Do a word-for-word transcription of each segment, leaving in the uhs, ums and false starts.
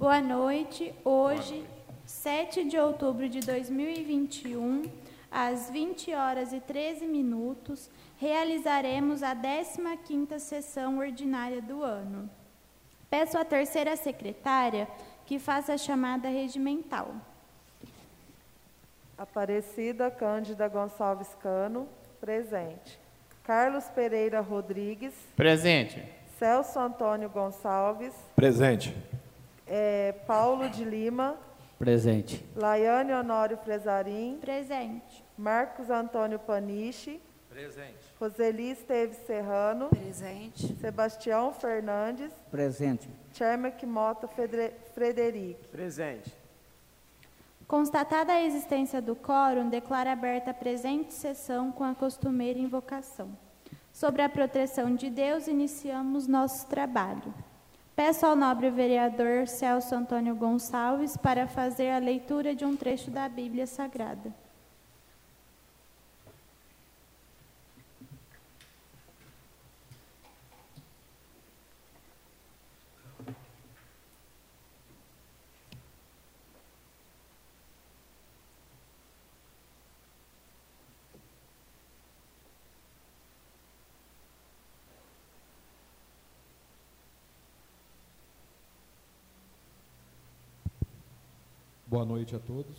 Boa noite. Hoje, sete de outubro de dois mil e vinte e um, às vinte horas e treze minutos, realizaremos a décima quinta sessão ordinária do ano. Peço à terceira secretária que faça a chamada regimental. Aparecida Cândida Gonçalves Cano, presente. Carlos Pereira Rodrigues. Presente. Celso Antônio Gonçalves. Presente. É, Paulo de Lima. Presente. Laiane Honório Fresarim. Presente. Marcos Antônio Panichi. Presente. Roseli Esteves Serrano. Presente. Sebastião Fernandes. Presente. Chermek Mota Frederic. Presente. Constatada a existência do quórum, declaro aberta a presente sessão com a costumeira invocação. Sobre a proteção de Deus, iniciamos nosso trabalho. Peço ao nobre vereador Celso Antônio Gonçalves para fazer a leitura de um trecho da Bíblia Sagrada. Boa noite a todos.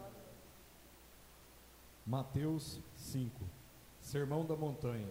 Mateus cinco, Sermão da Montanha.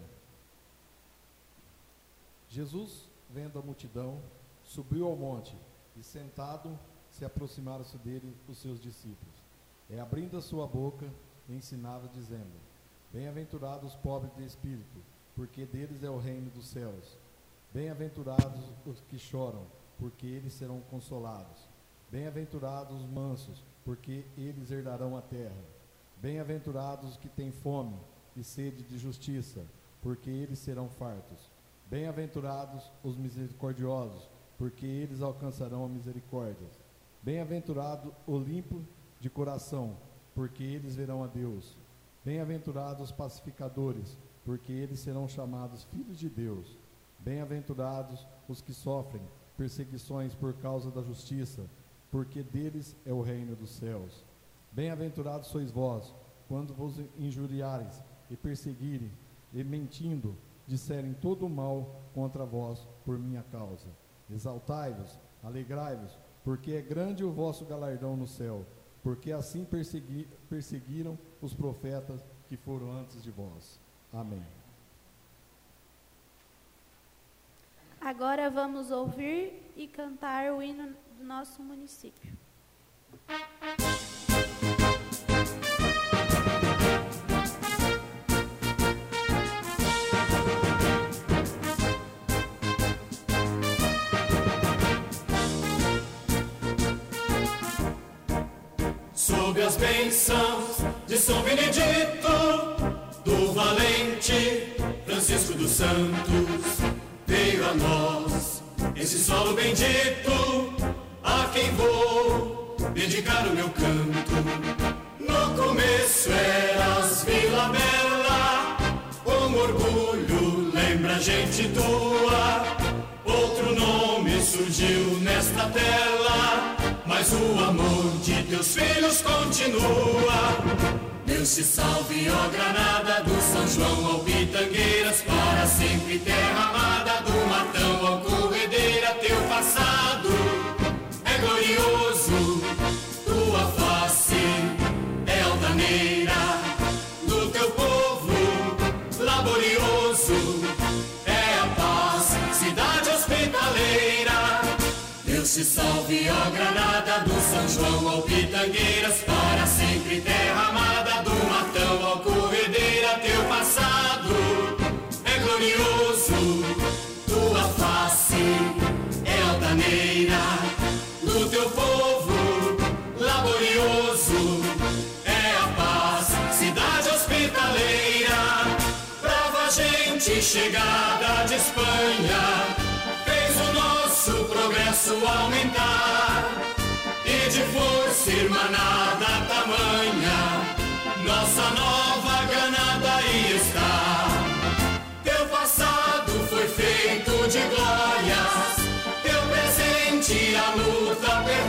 Jesus, vendo a multidão, subiu ao monte e, sentado, se aproximaram-se dele os seus discípulos. E, abrindo a sua boca, ensinava, dizendo: Bem-aventurados os pobres de espírito, porque deles é o reino dos céus. Bem-aventurados os que choram, porque eles serão consolados. Bem-aventurados os mansos, porque eles herdarão a terra. Bem-aventurados os que têm fome e sede de justiça, porque eles serão fartos. Bem-aventurados os misericordiosos, porque eles alcançarão a misericórdia. Bem-aventurado o limpo de coração, porque eles verão a Deus. Bem-aventurados os pacificadores, porque eles serão chamados filhos de Deus. Bem-aventurados os que sofrem perseguições por causa da justiça, porque deles é o reino dos céus. Bem-aventurados sois vós, quando vos injuriarem e perseguirem, e mentindo, disserem todo o mal contra vós por minha causa. Exaltai-vos, alegrai-vos, porque é grande o vosso galardão no céu, porque assim persegui, perseguiram os profetas que foram antes de vós. Amém. Agora vamos ouvir e cantar o hino do nosso município. Sob as bênçãos de São Benedito, do valente Francisco dos Santos, veio a nós esse solo bendito, a quem vou dedicar o meu canto. No começo eras Vila Bela, com orgulho lembra gente tua. Outro nome surgiu nesta tela, mas o amor de teus filhos continua. Deus te salve, ó Granada, do São João ao Pitangueiras, para sempre terra amada, do Matão ao Corredeira. Teu passado é glorioso, tua face é altaneira, do teu povo laborioso é a paz, cidade hospitaleira. Deus te salve, ó Granada, do São João ao Pitangueiras, para sempre terra amada, do Matão ao Corredeira. Teu passado é glorioso, tua face é altaneira, do teu povo laborioso é a paz, cidade hospitaleira. Brava gente chegada de Espanha fez o nosso progresso aumentar, e de força irmanada tamanha nossa nova Granada aí está. Teu passado foi feito de glórias, teu presente a luta perfeita.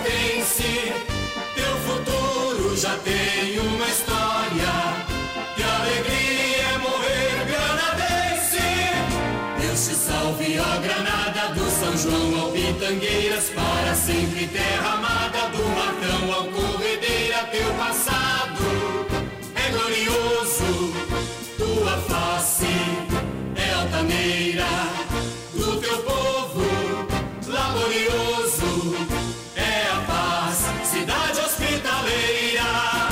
tem uma história, que alegria é morrer granadense. Deus te salve, ó Granada, do São João ao Pitangueiras, para sempre terra amada, do Martão ao Corredeira. Teu passado é glorioso, tua face é altaneira, do teu povo laborioso é a paz, cidade hospitaleira.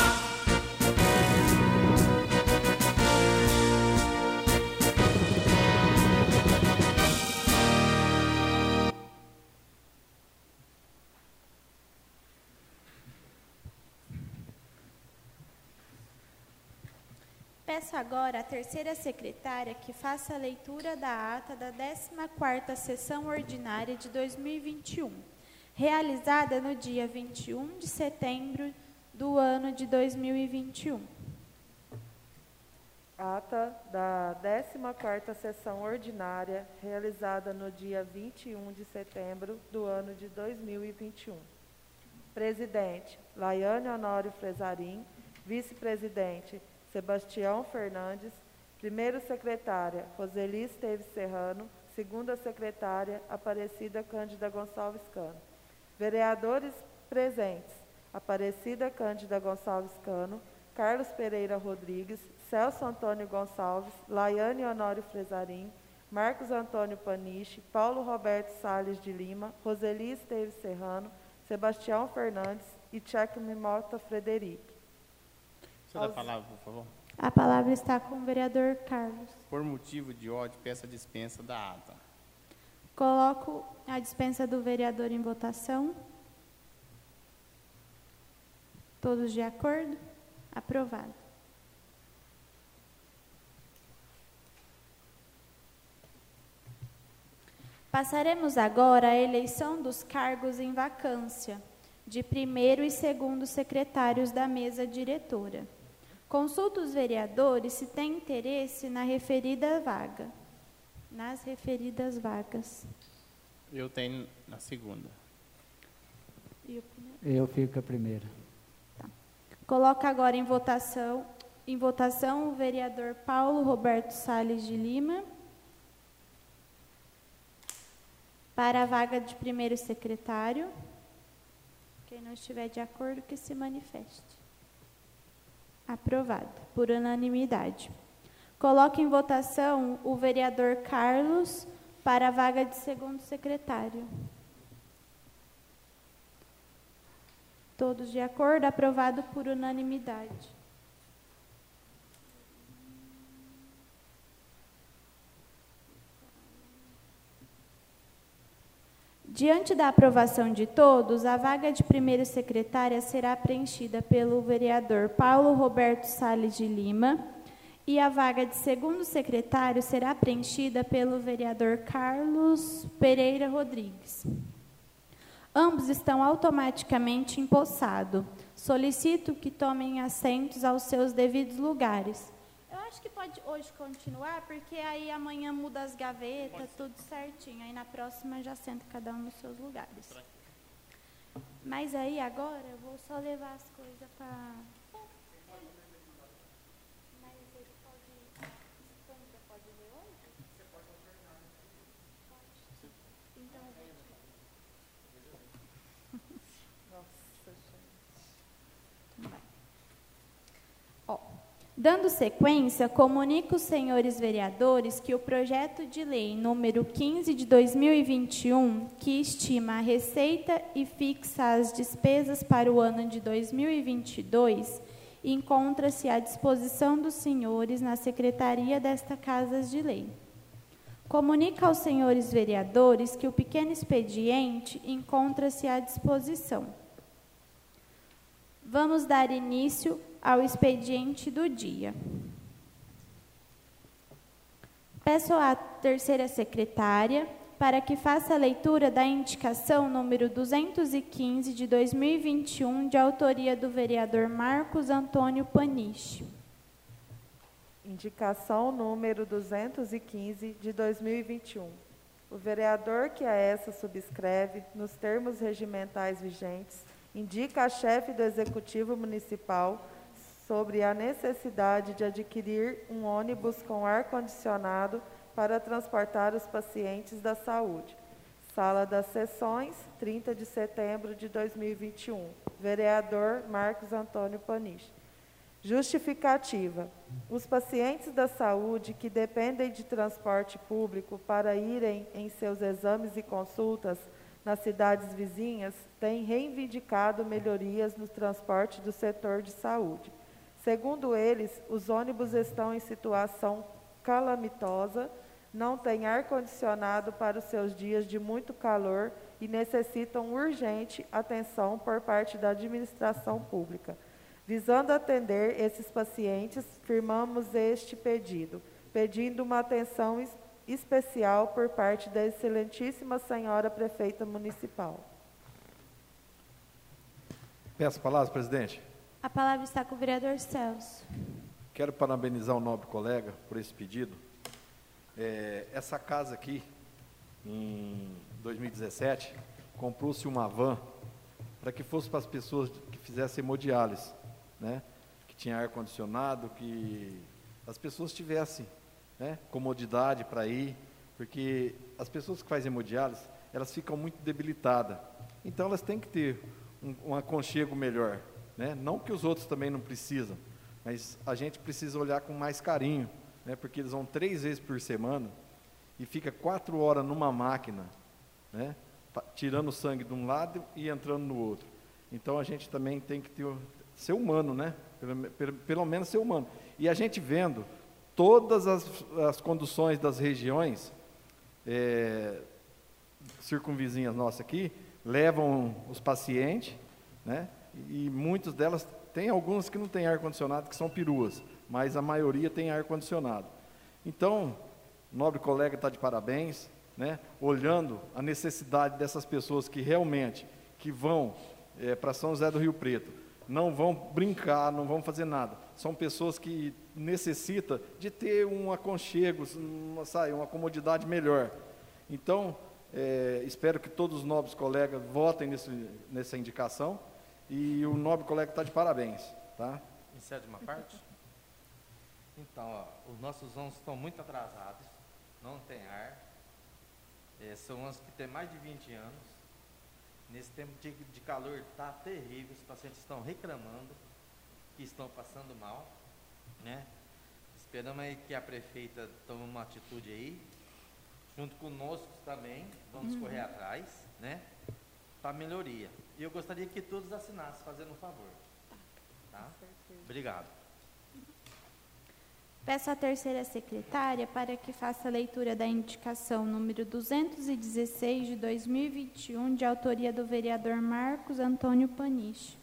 Peço agora à terceira secretária que faça a leitura da ata da décima quarta sessão ordinária de dois mil e vinte e um, realizada no dia vinte e um de setembro do ano de dois mil e vinte e um. Ata da décima quarta sessão ordinária, realizada no dia vinte e um de setembro do ano de dois mil e vinte e um. Presidente, Laiane Honório Frezarim. Vice-presidente, Sebastião Fernandes. Primeiro secretária, Roseli Esteves Serrano. Segunda secretária, Aparecida Cândida Gonçalves Cano. Vereadores presentes, Aparecida Cândida Gonçalves Cano, Carlos Pereira Rodrigues, Celso Antônio Gonçalves, Laiane Honório Frezarim, Marcos Antônio Paniche, Paulo Roberto Salles de Lima, Roseli Esteves Serrano, Sebastião Fernandes e Tcheco Mimota Frederico. Senhor, a palavra, por favor. A palavra está com o vereador Carlos. Por motivo de ódio, peço a dispensa da ata. Coloco a dispensa do vereador em votação. Todos de acordo? Aprovado. Passaremos agora à eleição dos cargos em vacância, de primeiro e segundo secretários da mesa diretora. Consulto os vereadores se têm interesse na referida vaga. Nas referidas vagas. Eu tenho na segunda. E o primeiro? Eu fico com a primeira. Tá. Coloca agora em votação, em votação o vereador Paulo Roberto Salles de Lima para a vaga de primeiro secretário. Quem não estiver de acordo, que se manifeste. Aprovado, por unanimidade. Coloque em votação o vereador Carlos para a vaga de segundo secretário. Todos de acordo? Aprovado por unanimidade. Diante da aprovação de todos, a vaga de primeira secretária será preenchida pelo vereador Paulo Roberto Salles de Lima e a vaga de segundo secretário será preenchida pelo vereador Carlos Pereira Rodrigues. Ambos estão automaticamente empossados. Solicito que tomem assentos aos seus devidos lugares. Eu acho que pode hoje continuar, porque aí amanhã muda as gavetas, tudo certinho. Aí na próxima já senta cada um nos seus lugares. Mas aí agora eu vou só levar as coisas para... Mas ele pode... Sandra pode ler hoje? Você pode alternar. Pode. Então eu vou... Nossa, gente. Vai. Ó. Dando sequência, comunico os senhores vereadores que o projeto de lei número quinze de dois mil e vinte e um, que estima a receita e fixa as despesas para o ano de dois mil e vinte e dois, encontra-se à disposição dos senhores na secretaria desta Casa de Lei. Comunica aos senhores vereadores que o pequeno expediente encontra-se à disposição. Vamos dar início ao expediente do dia. Peço à terceira secretária para que faça a leitura da indicação número duzentos e quinze de dois mil e vinte e um, de autoria do vereador Marcos Antônio Paniche. Indicação número duzentos e quinze de dois mil e vinte e um. O vereador que a essa subscreve, nos termos regimentais vigentes, indica a chefe do Executivo Municipal sobre a necessidade de adquirir um ônibus com ar-condicionado para transportar os pacientes da saúde. Sala das Sessões, trinta de setembro de dois mil e vinte e um. Vereador Marcos Antônio Paniche. Justificativa. Os pacientes da saúde que dependem de transporte público para irem em seus exames e consultas nas cidades vizinhas têm reivindicado melhorias no transporte do setor de saúde. Segundo eles, os ônibus estão em situação calamitosa, não têm ar-condicionado para os seus dias de muito calor e necessitam urgente atenção por parte da administração pública. Visando atender esses pacientes, firmamos este pedido, pedindo uma atenção es- especial por parte da excelentíssima senhora prefeita municipal. Peço a palavra, presidente. A palavra está com o vereador Celso. Quero parabenizar o nobre colega por esse pedido. É, essa casa aqui, em dois mil e dezessete, comprou-se uma van para que fosse para as pessoas que fizessem hemodiálise, né? Que tinha ar-condicionado, que as pessoas tivessem, né, comodidade para ir, porque as pessoas que fazem hemodiálise, elas ficam muito debilitadas. Então, elas têm que ter um, um aconchego melhor, né? Não que os outros também não precisam, mas a gente precisa olhar com mais carinho, né? Porque eles vão três vezes por semana e fica quatro horas numa máquina, né? Tirando sangue de um lado e entrando no outro. Então, a gente também tem que ter, ser humano, né? Pelo, pelo, pelo menos ser humano. E a gente vendo todas as, as conduções das regiões é, circunvizinhas nossas aqui, levam os pacientes, né? E muitas delas, tem algumas que não têm ar-condicionado, que são peruas, mas a maioria tem ar-condicionado. Então, o nobre colega está de parabéns, né? Olhando a necessidade dessas pessoas que realmente, que vão é, para São José do Rio Preto, não vão brincar, não vão fazer nada. São pessoas que necessitam de ter um aconchego, uma, sabe, uma comodidade melhor. Então, é, espero que todos os nobres colegas votem nesse, nessa indicação, e o nobre colega está de parabéns. Tá? Encerra de uma parte? Então, ó, os nossos ônibus estão muito atrasados, não tem ar, é, são ônibus que têm mais de vinte anos. Nesse tempo de, de calor está terrível, os pacientes estão reclamando que estão passando mal, né? Esperamos aí que a prefeita tome uma atitude aí, junto conosco também, vamos uhum. correr atrás, né? Para melhoria. E eu gostaria que todos assinassem, fazendo um favor. Tá? Obrigado. Peço à terceira secretária para que faça a leitura da indicação número duzentos e dezesseis de dois mil e vinte e um, de autoria do vereador Marcos Antônio Paniche.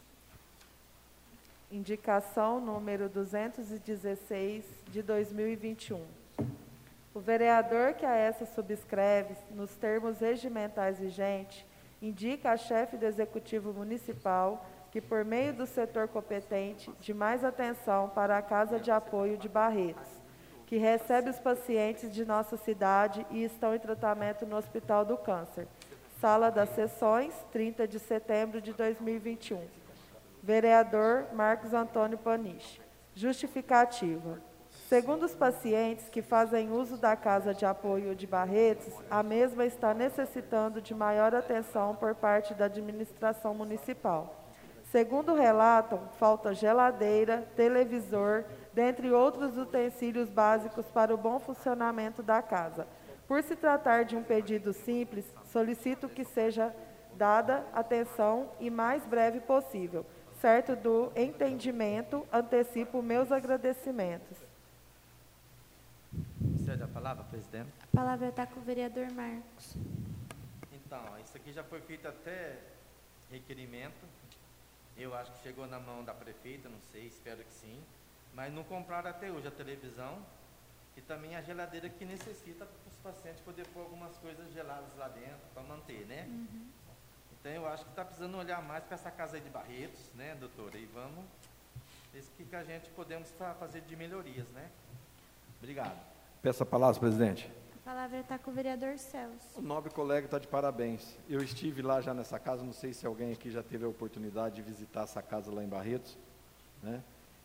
Indicação número duzentos e dezesseis de dois mil e vinte e um. O vereador que a essa subscreve, nos termos regimentais vigentes, indica a chefe do Executivo Municipal que, por meio do setor competente, de mais atenção para a Casa de Apoio de Barretos, que recebe os pacientes de nossa cidade e estão em tratamento no Hospital do Câncer. Sala das Sessões, trinta de setembro de dois mil e vinte e um. Vereador Marcos Antônio Paniche. Justificativa. Segundo os pacientes que fazem uso da Casa de Apoio de Barretos, a mesma está necessitando de maior atenção por parte da administração municipal. Segundo relatam, falta geladeira, televisor, dentre outros utensílios básicos para o bom funcionamento da casa. Por se tratar de um pedido simples, solicito que seja dada atenção e mais breve possível. Certo do entendimento, antecipo meus agradecimentos. Cede a palavra, presidente. A palavra está com o vereador Marcos. Então, isso aqui já foi feito até requerimento. Eu acho que chegou na mão da prefeita, não sei, espero que sim. Mas não compraram até hoje a televisão e também a geladeira que necessita para os pacientes poderem pôr algumas coisas geladas lá dentro para manter, né? Uhum. Então eu acho que está precisando olhar mais para essa casa aí de Barretos, né, doutora? E vamos ver o que a gente podemos fazer de melhorias, né? Obrigado. Peço a palavra, presidente. A A palavra está com o vereador Celso. O nobre colega está de parabéns. Eu estive lá já nessa casa, não sei se alguém aqui já teve a oportunidade de visitar essa casa lá em Barretos, né?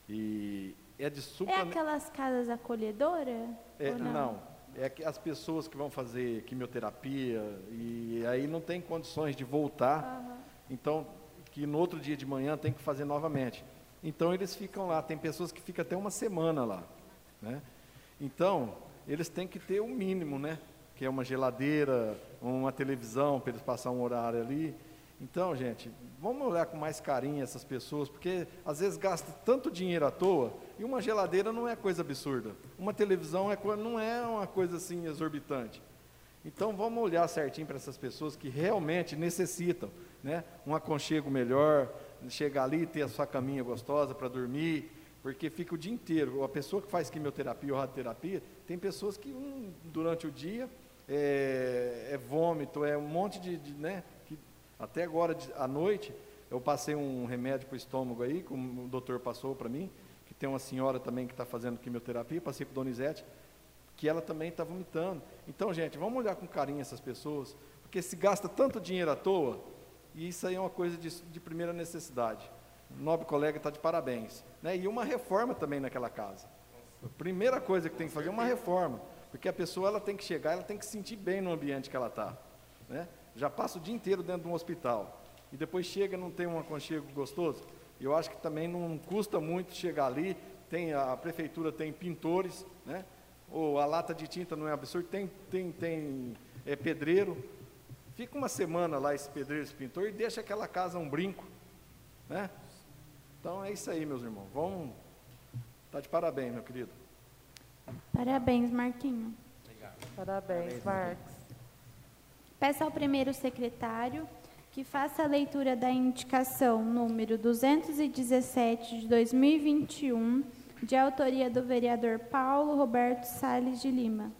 E é de super... É aquelas casas acolhedoras? É, ou não? não, é que as pessoas que vão fazer quimioterapia e aí não tem condições de voltar, Aham. então, que no outro dia de manhã tem que fazer novamente. Então, eles ficam lá, tem pessoas que ficam até uma semana lá, né? Então, eles têm que ter o mínimo, né? Que é uma geladeira, uma televisão para eles passar um horário ali. Então, gente, vamos olhar com mais carinho essas pessoas, porque às vezes gasta tanto dinheiro à toa, e uma geladeira não é coisa absurda. Uma televisão é, co- não é uma coisa assim exorbitante. Então, vamos olhar certinho para essas pessoas que realmente necessitam, né? Um aconchego melhor, chegar ali e ter a sua caminha gostosa para dormir, porque fica o dia inteiro. A pessoa que faz quimioterapia ou radioterapia, tem pessoas que hum, durante o dia é, é vômito, é um monte de, de né? Que até agora de, à noite eu passei um remédio para o estômago aí, como o doutor passou para mim, que tem uma senhora também que está fazendo quimioterapia, passei para Donizete, que ela também está vomitando. Então, gente, vamos olhar com carinho essas pessoas, porque se gasta tanto dinheiro à toa, e isso aí é uma coisa de, de primeira necessidade. O nobre colega está de parabéns, né? E uma reforma também naquela casa. A primeira coisa que tem que fazer é uma reforma, porque a pessoa ela tem que chegar, ela tem que se sentir bem no ambiente que ela está, né? Já passa o dia inteiro dentro de um hospital, e depois chega e não tem um aconchego gostoso. Eu acho que também não custa muito chegar ali, tem, a prefeitura tem pintores, né? Ou a lata de tinta não é absurdo, tem, tem, tem é, pedreiro. Fica uma semana lá esse pedreiro, esse pintor, e deixa aquela casa um brinco, né? Então é isso aí, meus irmãos. Vamos, tá de parabéns, meu querido. Parabéns, Marquinho. Parabéns, Marcos. Peço ao primeiro secretário que faça a leitura da indicação número duzentos e dezessete de dois mil e vinte e um, de autoria do vereador Paulo Roberto Salles de Lima.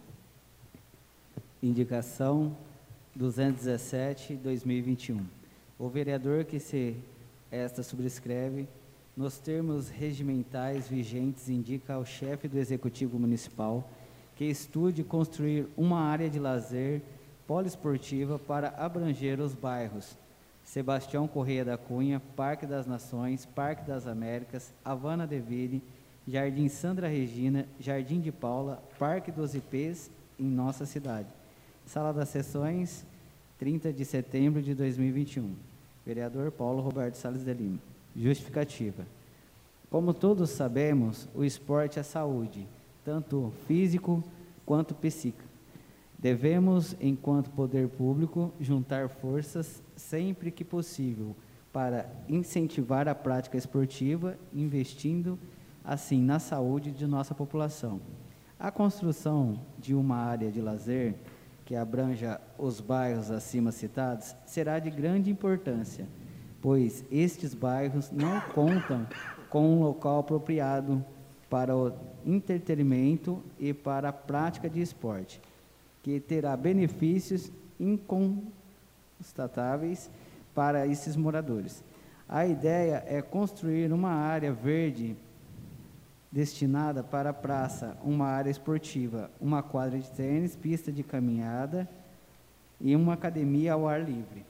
Indicação duzentos e dezessete de dois mil e vinte e um. O vereador que se esta subscreve, nos termos regimentais vigentes, indica ao chefe do Executivo Municipal que estude construir uma área de lazer poliesportiva para abranger os bairros Sebastião Correia da Cunha, Parque das Nações, Parque das Américas, Havana Deville, Jardim Sandra Regina, Jardim de Paula, Parque dos Ipês, em nossa cidade. Sala das Sessões, trinta de setembro de dois mil e vinte e um. Vereador Paulo Roberto Salles de Lima. Justificativa. Como todos sabemos, o esporte é saúde, tanto físico quanto psíquico. Devemos, enquanto poder público, juntar forças sempre que possível para incentivar a prática esportiva, investindo assim na saúde de nossa população. A construção de uma área de lazer que abranja os bairros acima citados será de grande importância, pois estes bairros não contam com um local apropriado para o entretenimento e para a prática de esporte, que terá benefícios inconstatáveis para esses moradores. A ideia é construir uma área verde destinada para a praça, uma área esportiva, uma quadra de tênis, pista de caminhada e uma academia ao ar livre.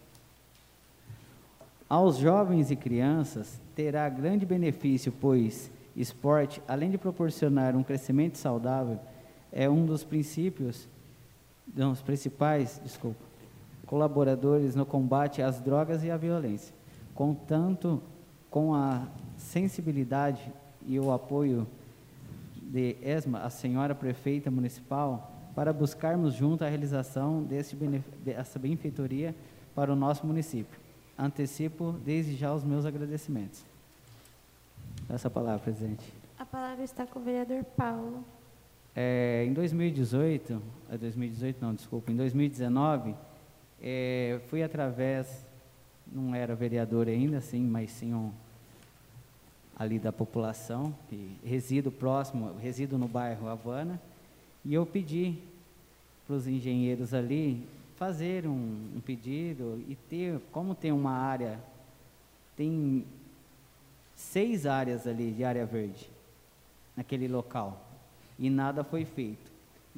Aos jovens e crianças terá grande benefício, pois esporte, além de proporcionar um crescimento saudável, é um dos princípios, dos principais, desculpa, colaboradores no combate às drogas e à violência. Contanto com a sensibilidade e o apoio de ESMA, a senhora prefeita municipal, para buscarmos junto a realização desse dessa benfeitoria para o nosso município. Antecipo desde já os meus agradecimentos. Essa palavra, presidente. A palavra está com o vereador Paulo. É, em dois mil e dezoito, é dois mil e dezoito não, desculpa, em dois mil e dezenove, é, fui através, não era vereador ainda, sim, mas sim um, ali da população, que resido próximo, resido no bairro Havana, e eu pedi para os engenheiros ali fazer um, um pedido e ter, como tem uma área, tem seis áreas ali de área verde, naquele local, e nada foi feito.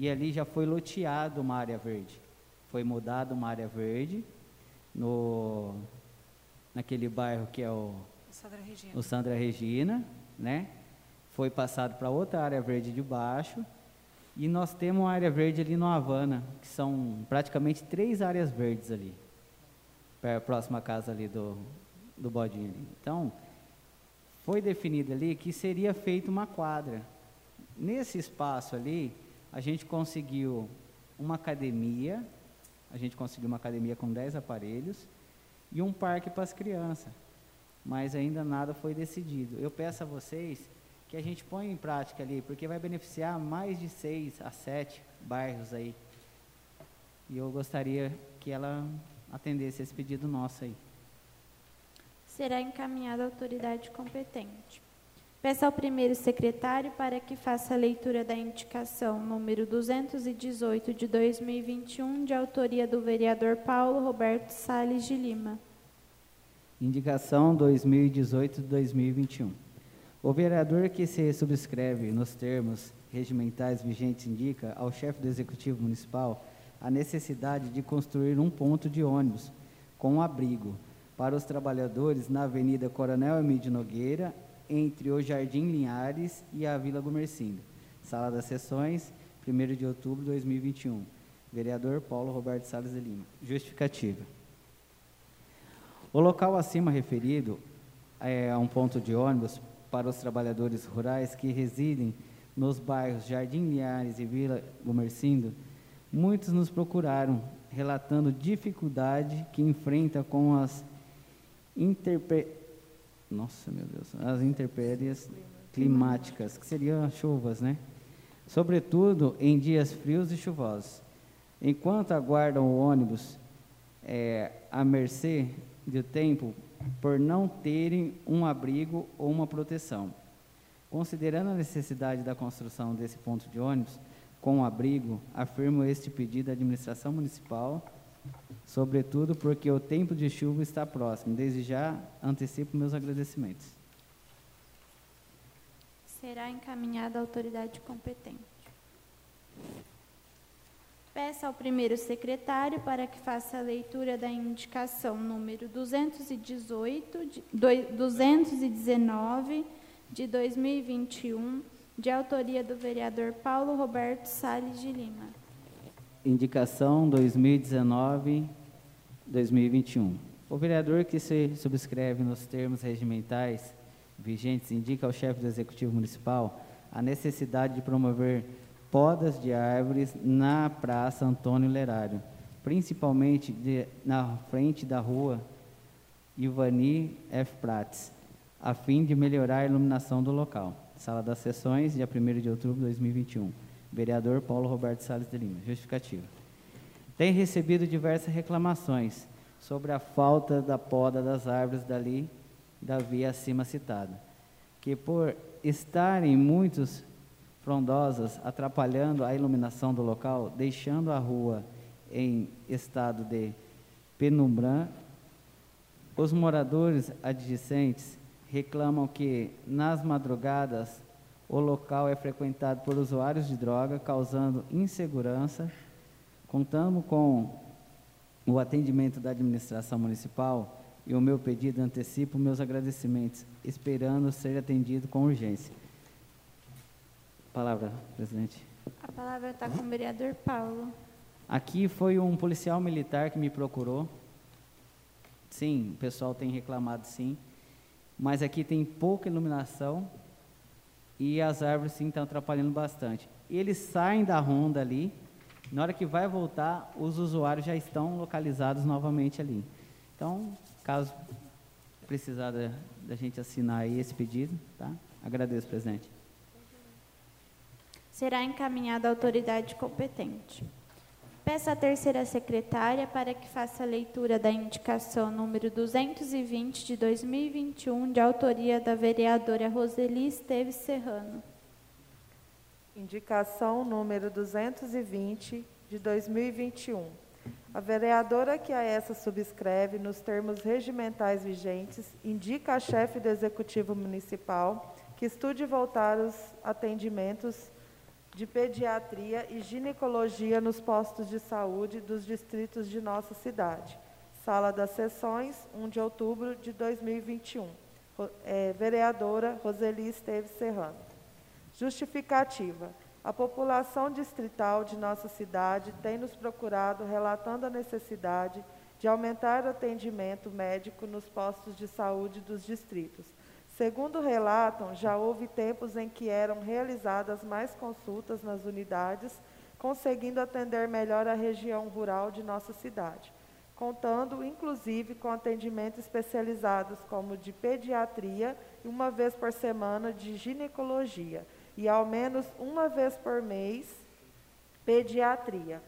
e ali já foi loteado uma área verde. Foi mudado uma área verde no, naquele bairro que é o Sandra Regina. o Sandra Regina, né? Foi passado para outra área verde de baixo, e nós temos uma área verde ali no Havana, que são praticamente três áreas verdes ali, para a próxima casa ali do, do Bodinho ali. Então, foi definido ali que seria feita uma quadra. Nesse espaço ali, a gente conseguiu uma academia, a gente conseguiu uma academia com dez aparelhos e um parque para as crianças, mas ainda nada foi decidido. Eu peço a vocês que a gente ponha em prática ali, porque vai beneficiar mais de seis a sete bairros aí. E eu gostaria que ela atendesse esse pedido nosso aí. Será encaminhado à autoridade competente. Peço ao primeiro secretário para que faça a leitura da indicação número duzentos e dezoito de dois mil e vinte e um, de autoria do vereador Paulo Roberto Salles de Lima. Indicação dois mil e dezoito de dois mil e vinte e um. O vereador que se subscreve nos termos regimentais vigentes indica ao chefe do Executivo Municipal a necessidade de construir um ponto de ônibus com abrigo para os trabalhadores na Avenida Coronel Emílio Nogueira, entre o Jardim Linhares e a Vila Gumercindo. Sala das Sessões, primeiro de outubro de dois mil e vinte e um. Vereador Paulo Roberto Salles de Lima. Justificativa. O local acima referido é um ponto de ônibus para os trabalhadores rurais que residem nos bairros Jardim Linhares e Vila Gumercindo. Muitos nos procuraram, relatando dificuldade que enfrenta com as interpe... Nossa, meu Deus, as intempéries climáticas, que seriam as chuvas, né? Sobretudo em dias frios e chuvosos. Enquanto aguardam o ônibus é, à mercê do tempo, por não terem um abrigo ou uma proteção. Considerando a necessidade da construção desse ponto de ônibus com abrigo, afirmo este pedido à administração municipal, sobretudo porque o tempo de chuva está próximo. Desde já, antecipo meus agradecimentos. Será encaminhada à autoridade competente. Peço ao primeiro secretário para que faça a leitura da indicação número duzentos e dezoito, de, duzentos e dezenove de dois mil e vinte e um, de autoria do vereador Paulo Roberto Salles de Lima. Indicação dois mil e dezenove, dois mil e vinte e um. O vereador que se subscreve nos termos regimentais vigentes indica ao chefe do Executivo Municipal a necessidade de promover podas de árvores na Praça Antônio Lerário, principalmente de, na frente da rua Ivani F. Prates, a fim de melhorar a iluminação do local. Sala das Sessões, dia primeiro de outubro de dois mil e vinte e um. Vereador Paulo Roberto Salles de Lima. Justificativa. Tem recebido diversas reclamações sobre a falta da poda das árvores dali da via acima citada, que por estarem muitos frondosas, atrapalhando a iluminação do local, deixando a rua em estado de penumbra, os moradores adjacentes reclamam que, nas madrugadas, o local é frequentado por usuários de droga, causando insegurança. Contando com o atendimento da administração municipal e o meu pedido, antecipo meus agradecimentos, esperando ser atendido com urgência. Palavra, presidente. A palavra está com o vereador Paulo. Aqui foi um policial militar que me procurou. Sim, o pessoal tem reclamado, sim. Mas aqui tem pouca iluminação e as árvores, sim, estão atrapalhando bastante. Eles saem da ronda ali. Na hora que vai voltar, os usuários já estão localizados novamente ali. Então, caso precisar da, da gente assinar aí esse pedido, tá? Agradeço, presidente. Será encaminhada à autoridade competente. Peço à terceira secretária para que faça a leitura da indicação número duzentos e vinte de dois mil e vinte e um, de autoria da vereadora Roseli Esteves Serrano. Indicação número duzentos e vinte de dois mil e vinte e um. A vereadora que a essa subscreve, nos termos regimentais vigentes, indica a chefe do Executivo Municipal que estude voltar os atendimentos de pediatria e ginecologia nos postos de saúde dos distritos de nossa cidade. Sala das Sessões, primeiro de outubro de dois mil e vinte e um. É, vereadora Roseli Esteves Serrano. Justificativa. A população distrital de nossa cidade tem nos procurado relatando a necessidade de aumentar o atendimento médico nos postos de saúde dos distritos. Segundo relatam, já houve tempos em que eram realizadas mais consultas nas unidades, conseguindo atender melhor a região rural de nossa cidade, contando, inclusive, com atendimento especializados como de pediatria e uma vez por semana de ginecologia, e ao menos uma vez por mês, pediatria.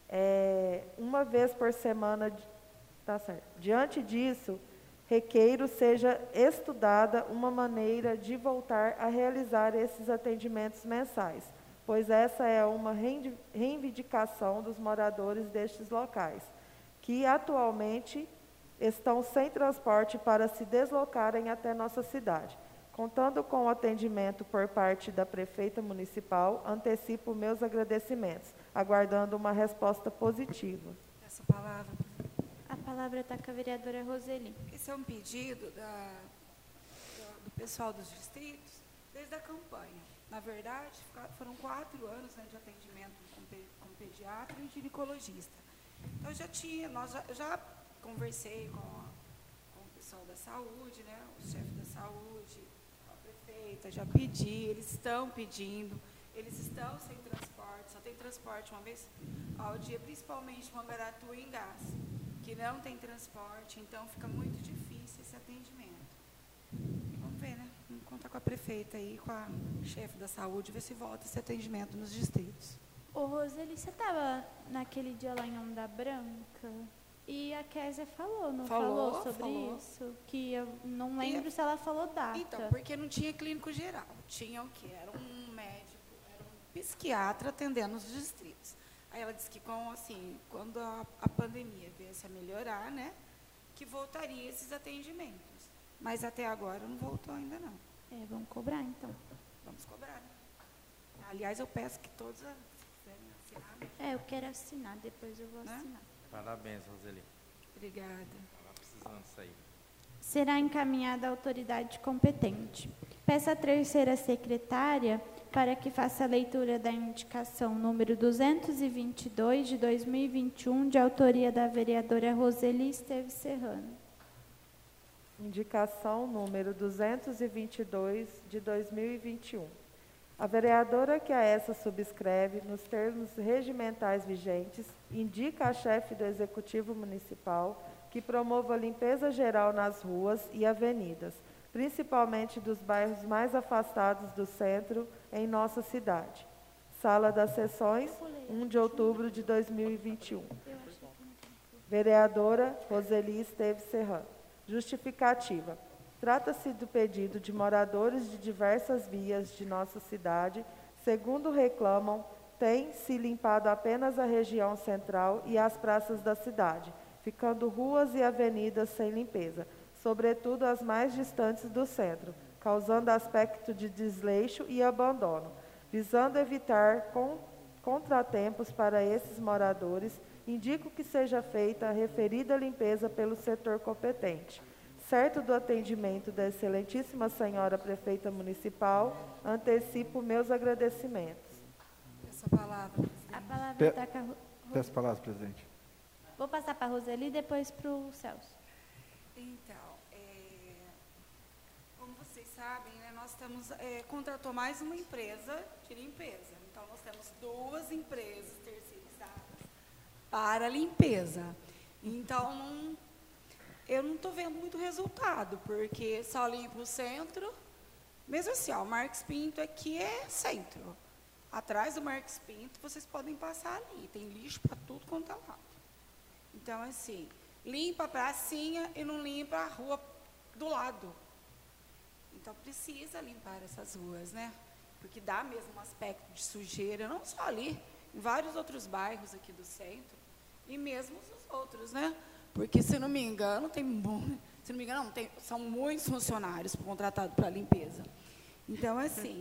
É, uma vez por semana, de, tá certo. Diante disso, requeiro seja estudada uma maneira de voltar a realizar esses atendimentos mensais, pois essa é uma reivindicação dos moradores destes locais, que atualmente estão sem transporte para se deslocarem até nossa cidade. Contando com o atendimento por parte da prefeita municipal, antecipo meus agradecimentos, aguardando uma resposta positiva. Essa palavra. A palavra está com a vereadora Roseli. Esse é um pedido da, do, do pessoal dos distritos desde a campanha. Na verdade, foram quatro anos, né, de atendimento com, pe, com pediatra e ginecologista. Então, já tinha, nós já, já conversei com, a, com o pessoal da saúde, né, o chefe da saúde, a prefeita, já pedi, eles estão pedindo, eles estão sem transporte, só tem transporte uma vez ao dia, principalmente Mangaratu e Engás, que não tem transporte, então fica muito difícil esse atendimento. Vamos ver, né? Vamos contar com a prefeita aí, com a chefe da saúde, ver se volta esse atendimento nos distritos. Ô, Roseli, você estava naquele dia lá em Onda Branca e a Kézia falou, não falou, falou sobre falou. isso? Que eu não lembro e, se ela falou data. Então, porque não tinha clínico geral. Tinha o quê? Era um médico, era um psiquiatra atendendo os distritos. Aí ela disse que, com, assim, quando a, a pandemia viesse a melhorar, né, que voltaria esses atendimentos. Mas até agora não voltou ainda, não. É, vamos cobrar, então. Vamos cobrar, né? Aliás, eu peço que todos quiserem assinar. Né? É, eu quero assinar, depois eu vou Né? assinar. Parabéns, Roseli. Obrigada. Estava precisando disso aí. Será encaminhada à autoridade competente. Peço à terceira secretária para que faça a leitura da indicação número duzentos e vinte e dois, de dois mil e vinte e um, de autoria da vereadora Roseli Esteves Serrano. Indicação número duzentos e vinte e dois, de dois mil e vinte e um. A vereadora que a essa subscreve, nos termos regimentais vigentes, indica à chefe do Executivo Municipal que promova a limpeza geral nas ruas e avenidas, principalmente dos bairros mais afastados do centro em nossa cidade. Sala das Sessões, primeiro de outubro de dois mil e vinte e um. Vereadora Roseli Esteves Serrano. Justificativa. Trata-se do pedido de moradores de diversas vias de nossa cidade, segundo reclamam, tem se limpado apenas a região central e as praças da cidade, ficando ruas e avenidas sem limpeza, sobretudo as mais distantes do centro, causando aspecto de desleixo e abandono. Visando evitar con contratempos para esses moradores, indico que seja feita a referida limpeza pelo setor competente. Certo do atendimento da excelentíssima senhora prefeita municipal, antecipo meus agradecimentos. Essa palavra. A palavra Pe está com a... Ro- Peço a palavra, presidente. Vou passar para a Roseli e depois para o Celso. Então, é, como vocês sabem, né, nós temos, é, contratou mais uma empresa de limpeza. Então, nós temos duas empresas terceirizadas para limpeza. Então, não, eu não estou vendo muito resultado, porque só limpa o centro. Mesmo assim, ó, o Marques Pinto aqui é centro. Atrás do Marques Pinto, vocês podem passar ali. Tem lixo para tudo quanto é lado. Então, assim, limpa a pracinha e não limpa a rua do lado. Então, precisa limpar essas ruas, né? Porque dá mesmo um aspecto de sujeira, não só ali, em vários outros bairros aqui do centro, e mesmo os outros, né? Porque, se não me engano, tem se não me engano, não, tem, são muitos funcionários contratados para limpeza. Então, assim,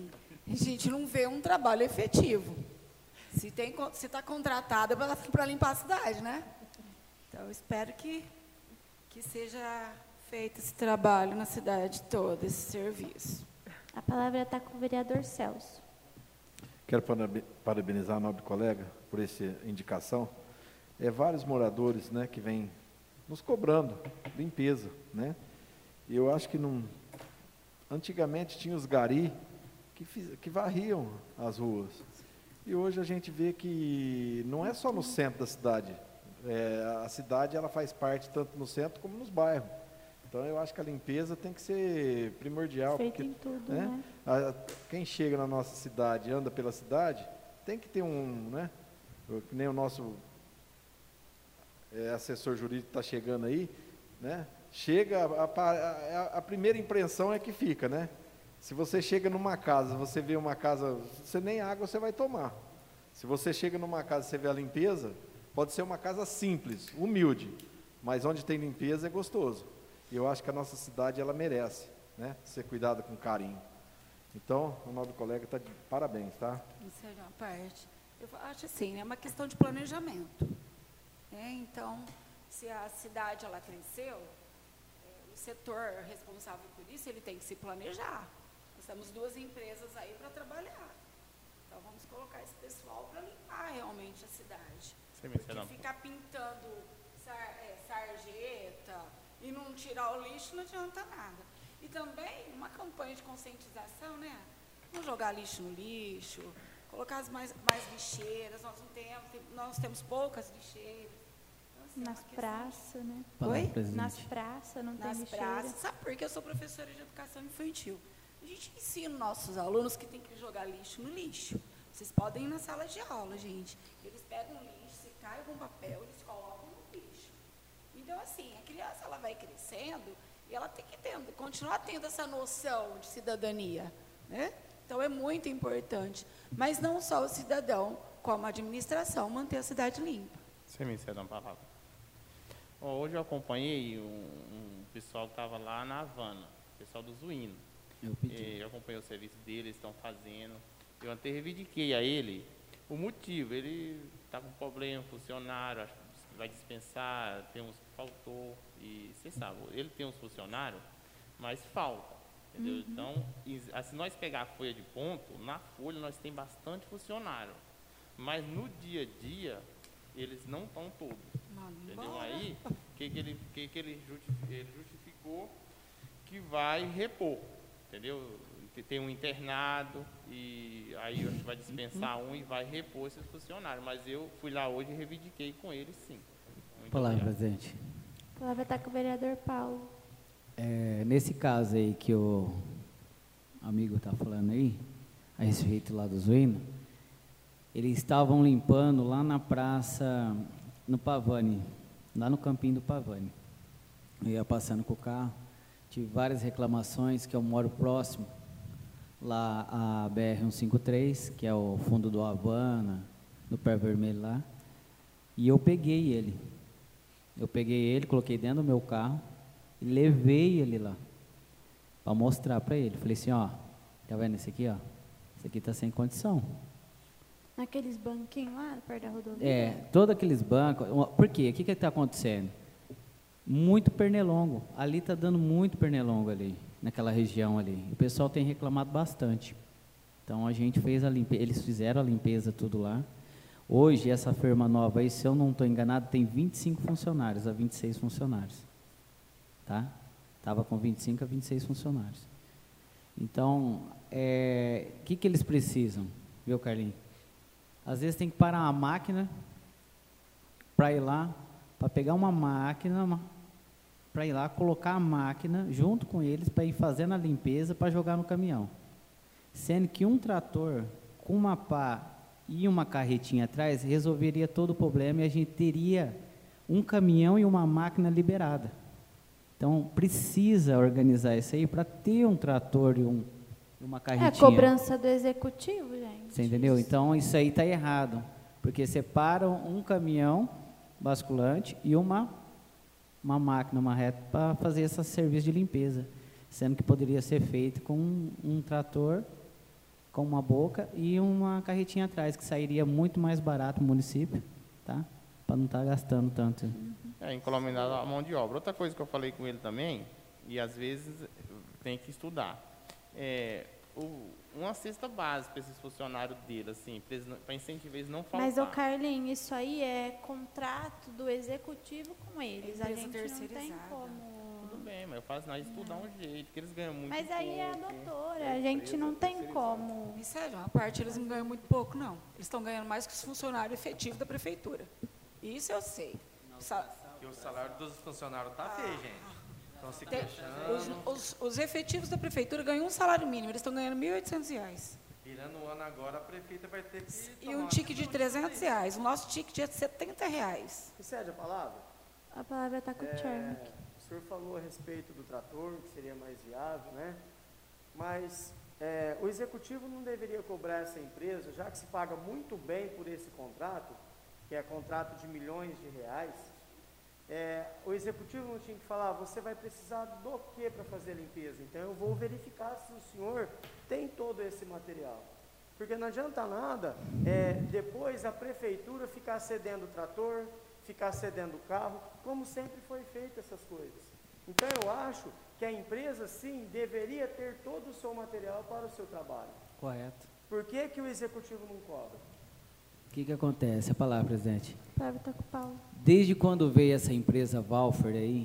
a gente não vê um trabalho efetivo. Se tem, se está contratada para limpar a cidade, né? Então, eu espero que, que seja feito esse trabalho na cidade toda, esse serviço. A palavra está com o vereador Celso. Quero parabenizar a nobre colega por essa indicação. É, vários moradores, né, que vêm nos cobrando limpeza, né? E eu acho que não, antigamente tinha os gari que, fiz, que varriam as ruas. E hoje a gente vê que não é só no centro da cidade. É, a cidade ela faz parte tanto no centro como nos bairros. Então eu acho que a limpeza tem que ser primordial. Feito porque, em tudo, né? né? A, quem chega na nossa cidade, anda pela cidade, tem que ter um, né? Que nem o nosso é, assessor jurídico está chegando aí, né? Chega, a, a, a primeira impressão é que fica, né? Se você chega numa casa, você vê uma casa, você nem água você vai tomar. Se você chega numa casa e você vê a limpeza, pode ser uma casa simples, humilde, mas onde tem limpeza é gostoso. E eu acho que a nossa cidade, ela merece, né, ser cuidada com carinho. Então, o nobre colega está de parabéns, tá? Isso é uma parte. Eu acho assim, é uma questão de planejamento. Né? Então, se a cidade ela cresceu, é, o setor responsável por isso, ele tem que se planejar. Nós temos duas empresas aí para trabalhar. Então, vamos colocar esse pessoal para limpar realmente a cidade. Sim, Porque ficar pintando sar, é, sarjeta e não tirar o lixo não adianta nada. E também uma campanha de conscientização, né? Não jogar lixo no lixo, colocar as mais, mais lixeiras, nós não temos, nós temos poucas lixeiras. Então, assim, Nas é praças, né? Palavra, Oi? presidente. Nas praças não tem Nas lixeira. praças. Sabe por que eu sou professora de educação infantil? A gente ensina nossos alunos que tem que jogar lixo no lixo. Vocês podem ir na sala de aula, gente. Eles pegam lixo, se cai algum papel, eles colocam no lixo. Então, assim, a criança ela vai crescendo e ela tem que ter, continuar tendo essa noção de cidadania, né? Então, é muito importante. Mas não só o cidadão, como a administração, manter a cidade limpa. Você me cede uma palavra. Ó, hoje eu acompanhei um, um pessoal que estava lá na Havana, o pessoal do Zuíno. Eu pedi. Eh, Eu acompanhei o serviço dele, eles estão fazendo. Eu até reivindiquei a ele o motivo. Ele está com problema, funcionário, acho que vai dispensar, tem uns que faltou. E você sabe, ele tem uns funcionários, mas falta. Entendeu? Uhum. Então, se nós pegar a folha de ponto, na folha nós tem bastante funcionário. Mas no dia a dia, eles não estão todos. Mano, entendeu? bora. Aí, o que, que, ele, que, que ele, justificou, ele justificou que vai repor. Entendeu? Tem um internado e aí a gente vai dispensar um e vai repor esses funcionários. Mas eu fui lá hoje e reivindiquei com eles, sim. Muito Palavra, obrigado. presidente. A palavra está com o vereador Paulo. É, nesse caso aí que o amigo está falando aí, a respeito lá do Zuíno, eles estavam limpando lá na praça, no Pavani, lá no campinho do Pavani. Eu ia passando com o carro, tive várias reclamações, que eu moro próximo, lá a B R cento e cinquenta e três, que é o fundo do Havana, do Pé Vermelho lá, e eu peguei ele. Eu peguei ele, coloquei dentro do meu carro, e levei ele lá, para mostrar para ele. Falei assim, ó, tá vendo esse aqui, ó? Esse aqui tá sem condição. Naqueles banquinhos lá, perto da rodovia? É, todos aqueles bancos, por quê? O que que está acontecendo? Muito pernilongo, ali está dando muito pernilongo ali, naquela região ali. O pessoal tem reclamado bastante. Então, a gente fez a limpeza, eles fizeram a limpeza tudo lá. Hoje, essa firma nova aí, se eu não estou enganado, tem vinte e cinco funcionários a vinte e seis funcionários. Tá? Estava com vinte e cinco a vinte e seis funcionários. Então, é, o que que eles precisam, viu, Carlinhos? Às vezes tem que parar uma máquina para ir lá, para pegar uma máquina, para ir lá, colocar a máquina junto com eles, para ir fazendo a limpeza, para jogar no caminhão. Sendo que um trator com uma pá e uma carretinha atrás resolveria todo o problema e a gente teria um caminhão e uma máquina liberada. Então, precisa organizar isso aí para ter um trator e um, uma carretinha. É cobrança do executivo, gente. Você entendeu? Então, isso aí está errado, porque separam um caminhão basculante e uma, uma máquina, uma reta, para fazer esse serviço de limpeza, sendo que poderia ser feito com um, um trator com uma boca e uma carretinha atrás, que sairia muito mais barato no município, tá? Para não estar gastando tanto. É, encomendar a mão de obra. Outra coisa que eu falei com ele também, e às vezes tem que estudar, é o, uma cesta básica para esses funcionários dele, assim, para incentivar eles não faltar. Mas, ô Carlinhos, isso aí é contrato do executivo com eles. A Empresa gente não tem terceirizada. como... Tudo bem, mas eu faço nós estudar um jeito, que eles ganham muito Mas aí é a pouco. doutora, a gente não tem como... E sério, a parte eles não ganham muito pouco, não. Eles estão ganhando mais que os funcionários efetivos da prefeitura. Isso eu sei. Sa- E o salário dos funcionários tá feio, gente. Estão se tem- queixando. os, os, os efetivos da prefeitura ganham um salário mínimo, eles estão ganhando mil e oitocentos reais. Virando o ano agora, a prefeita vai ter que... E tomar um uma ticket de atitude trezentos sobre reais. O nosso ticket é de setenta reais. Excede a palavra? A palavra está com o Tchermak. É, o senhor falou a respeito do trator, que seria mais viável, né? Mas é, o executivo não deveria cobrar essa empresa, já que se paga muito bem por esse contrato, que é contrato de milhões de reais, é, o executivo não tinha que falar, você vai precisar do que para fazer a limpeza? Então eu vou verificar se o senhor tem todo esse material. Porque não adianta nada é, depois a prefeitura ficar cedendo o trator, ficar cedendo o carro, como sempre foi feito essas coisas. Então eu acho que a empresa sim deveria ter todo o seu material para o seu trabalho. Correto. Por que que o executivo não cobra? O que que acontece? A palavra, presidente. A palavra está com o Paulo. Desde quando veio essa empresa Valfer aí,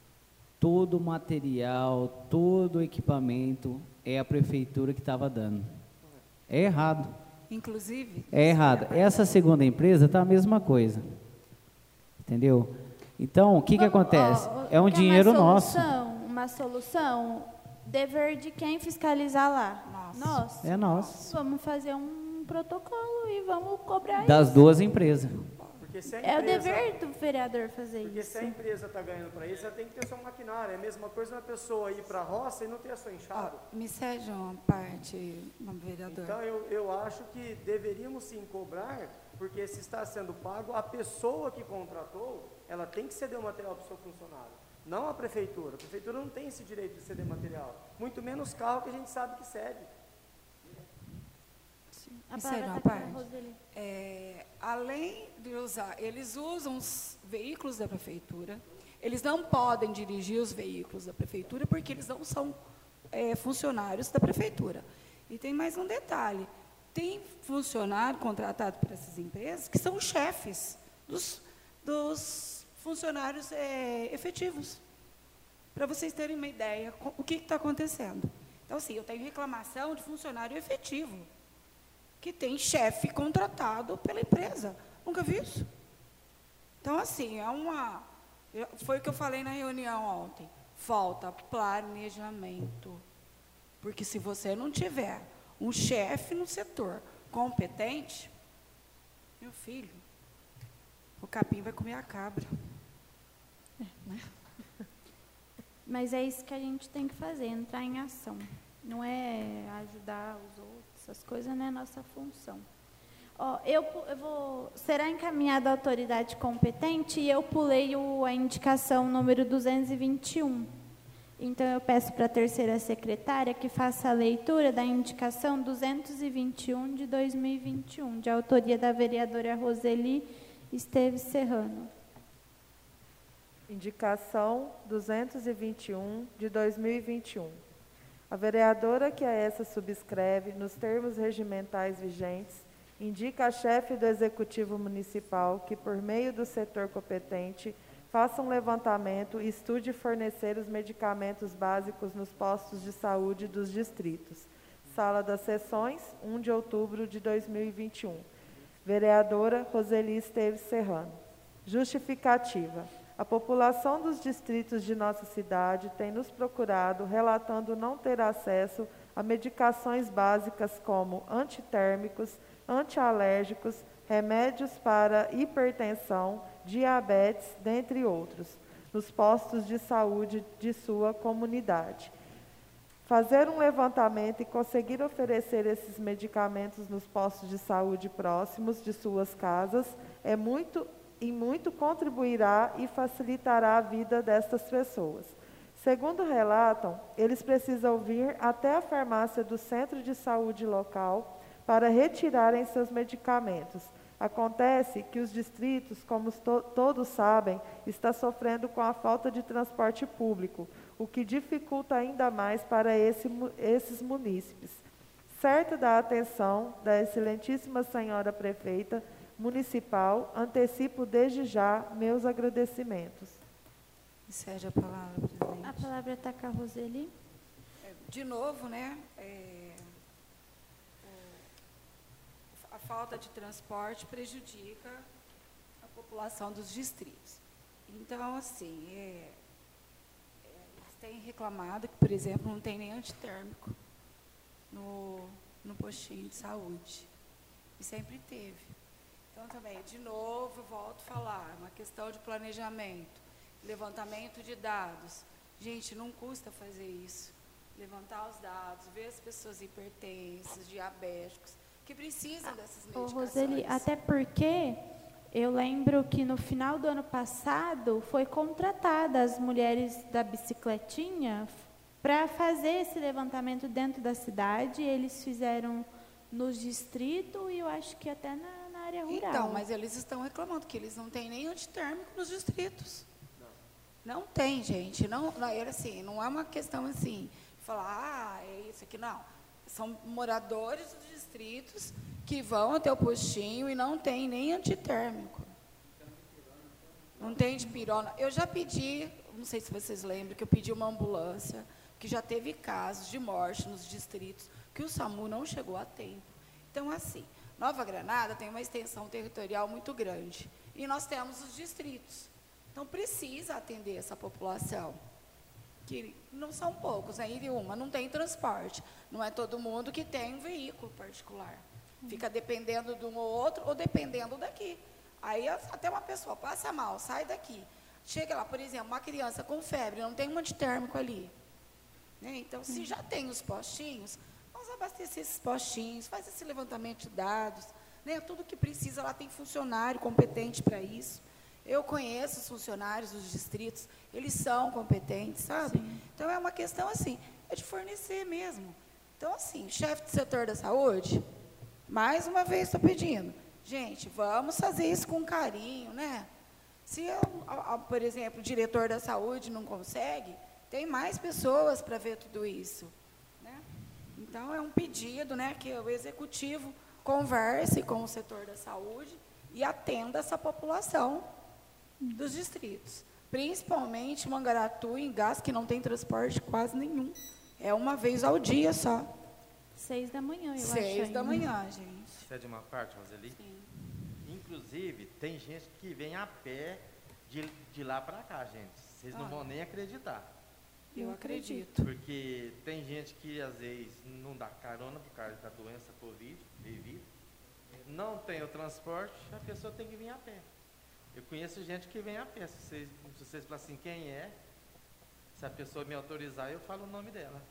todo o material, todo o equipamento é a prefeitura que estava dando. É errado. Inclusive... É errado. Essa segunda empresa está a mesma coisa. Entendeu? Então, o que que Vamos- acontece? ó, É um quer dinheiro uma nosso. solução, Uma solução, dever de quem fiscalizar lá? Nossa. Nós. É nosso. Vamos fazer um protocolo e vamos cobrar Das isso. duas empresas. Porque se a É o empresa, dever do vereador fazer porque isso. se a empresa está ganhando para isso, ela tem que ter seu maquinário. É a mesma coisa uma pessoa ir para a roça e não ter a sua Ó, enxada. me cede uma parte, meu vereador. Então, eu, eu acho que deveríamos sim cobrar, porque se está sendo pago, a pessoa que contratou, ela tem que ceder o material para o seu funcionário, não a prefeitura. A prefeitura não tem esse direito de ceder material, muito menos carro que a gente sabe que cede. A Me palavra cede uma tá com a parte. Roseli. É, além de usar, eles usam os veículos da prefeitura, eles não podem dirigir os veículos da prefeitura porque eles não são é, funcionários da prefeitura. E tem mais um detalhe, tem funcionário contratado por essas empresas que são chefes dos, dos funcionários é, efetivos. Para vocês terem uma ideia, co- o que está acontecendo. Então, assim, eu tenho reclamação de funcionário efetivo, que tem chefe contratado pela empresa. Nunca vi isso. Então, assim, é uma... eu- Foi o que eu falei na reunião ontem. Falta planejamento. Porque se você não tiver um chefe no setor competente, meu filho, o capim vai comer a cabra. Mas é isso que a gente tem que fazer, entrar em ação. Não é ajudar os outros, essas coisas não é nossa função. Ó, eu, pu- eu vou, será encaminhada à autoridade competente e eu pulei o, a indicação número duzentos e vinte e um. Então, eu peço para a terceira secretária que faça a leitura da indicação duzentos e vinte e um de dois mil e vinte e um, de autoria da vereadora Roseli Esteves Serrano. Indicação duzentos e vinte e um de dois mil e vinte e um. A vereadora que a essa subscreve, nos termos regimentais vigentes, indica a chefe do Executivo Municipal que, por meio do setor competente, faça um levantamento e estude fornecer os medicamentos básicos nos postos de saúde dos distritos. Sala das Sessões, um de outubro de dois mil e vinte e um. Vereadora Roseli Esteves Serrano. Justificativa. A população dos distritos de nossa cidade tem nos procurado relatando não ter acesso a medicações básicas como antitérmicos, antialérgicos, remédios para hipertensão, diabetes, dentre outros, nos postos de saúde de sua comunidade. Fazer um levantamento e conseguir oferecer esses medicamentos nos postos de saúde próximos de suas casas é muito e muito contribuirá e facilitará a vida destas pessoas. Segundo relatam, eles precisam vir até a farmácia do centro de saúde local para retirarem seus medicamentos. Acontece que os distritos, como to todos sabem, está sofrendo com a falta de transporte público, o que dificulta ainda mais para esse, esses munícipes. Certa da atenção da excelentíssima senhora prefeita municipal, antecipo desde já meus agradecimentos. Cede a palavra, presidente. A palavra está com a Roseli. De novo, né, é, o, a falta de transporte prejudica a população dos distritos. Então, assim, é, é, eles têm reclamado que, por exemplo, não tem nem antitérmico no, no postinho de saúde. E sempre teve. Então, também, de novo, volto a falar, uma questão de planejamento, levantamento de dados. Gente, não custa fazer isso. Levantar os dados, ver as pessoas hipertensas, diabéticos, que precisam dessas medicações. Ô, Roseli, até porque eu lembro que no final do ano passado foi contratada as mulheres da bicicletinha para fazer esse levantamento dentro da cidade. Eles fizeram nos distritos e eu acho que até na, na área rural. Então, mas eles estão reclamando que eles não têm nem antitérmico nos distritos. Não tem, gente. Não, não, era assim, não é uma questão assim, falar, ah, é isso aqui, não. São moradores dos distritos que vão até o postinho e não tem nem antitérmico. Não tem dipirona. Eu já pedi, não sei se vocês lembram, que eu pedi uma ambulância, que já teve casos de morte nos distritos, que o SAMU não chegou a tempo. Então, assim, Nova Granada tem uma extensão territorial muito grande. E nós temos os distritos. Então, precisa atender essa população, que não são poucos, né? E uma, não tem transporte. Não é todo mundo que tem um veículo particular. Fica dependendo de um ou outro, ou dependendo daqui. Aí, até uma pessoa passa mal, sai daqui. Chega lá, por exemplo, uma criança com febre, não tem um antitérmico ali. Né? Então, se já tem os postinhos, vamos abastecer esses postinhos, faz esse levantamento de dados. Né? Tudo que precisa, lá tem funcionário competente para isso. Eu conheço os funcionários dos distritos, eles são competentes, sabe? Sim. Então, é uma questão, assim, é de fornecer mesmo. Então, assim, chefe do setor da saúde, mais uma vez estou pedindo, gente, vamos fazer isso com carinho, né? Se, eu, a, a, por exemplo, o diretor da saúde não consegue, tem mais pessoas para ver tudo isso. Né? Então, é um pedido, né, que o executivo converse com o setor da saúde e atenda essa população dos distritos, principalmente Mangaratu e Engás, que não tem transporte quase nenhum. É uma vez ao dia só. Seis da manhã, eu Seis acho. da manhã, gente. Cede uma parte, Roseli? Sim. Inclusive, tem gente que vem a pé de, de lá para cá, gente. Vocês não Ah. vão nem acreditar. Eu acredito. Porque tem gente que, às vezes, não dá carona por causa da doença Covid, devido. Não tem o transporte, a pessoa tem que vir a pé. Eu conheço gente que vem a pé. Se vocês, se vocês falam assim, quem é? Se a pessoa me autorizar, eu falo o nome dela.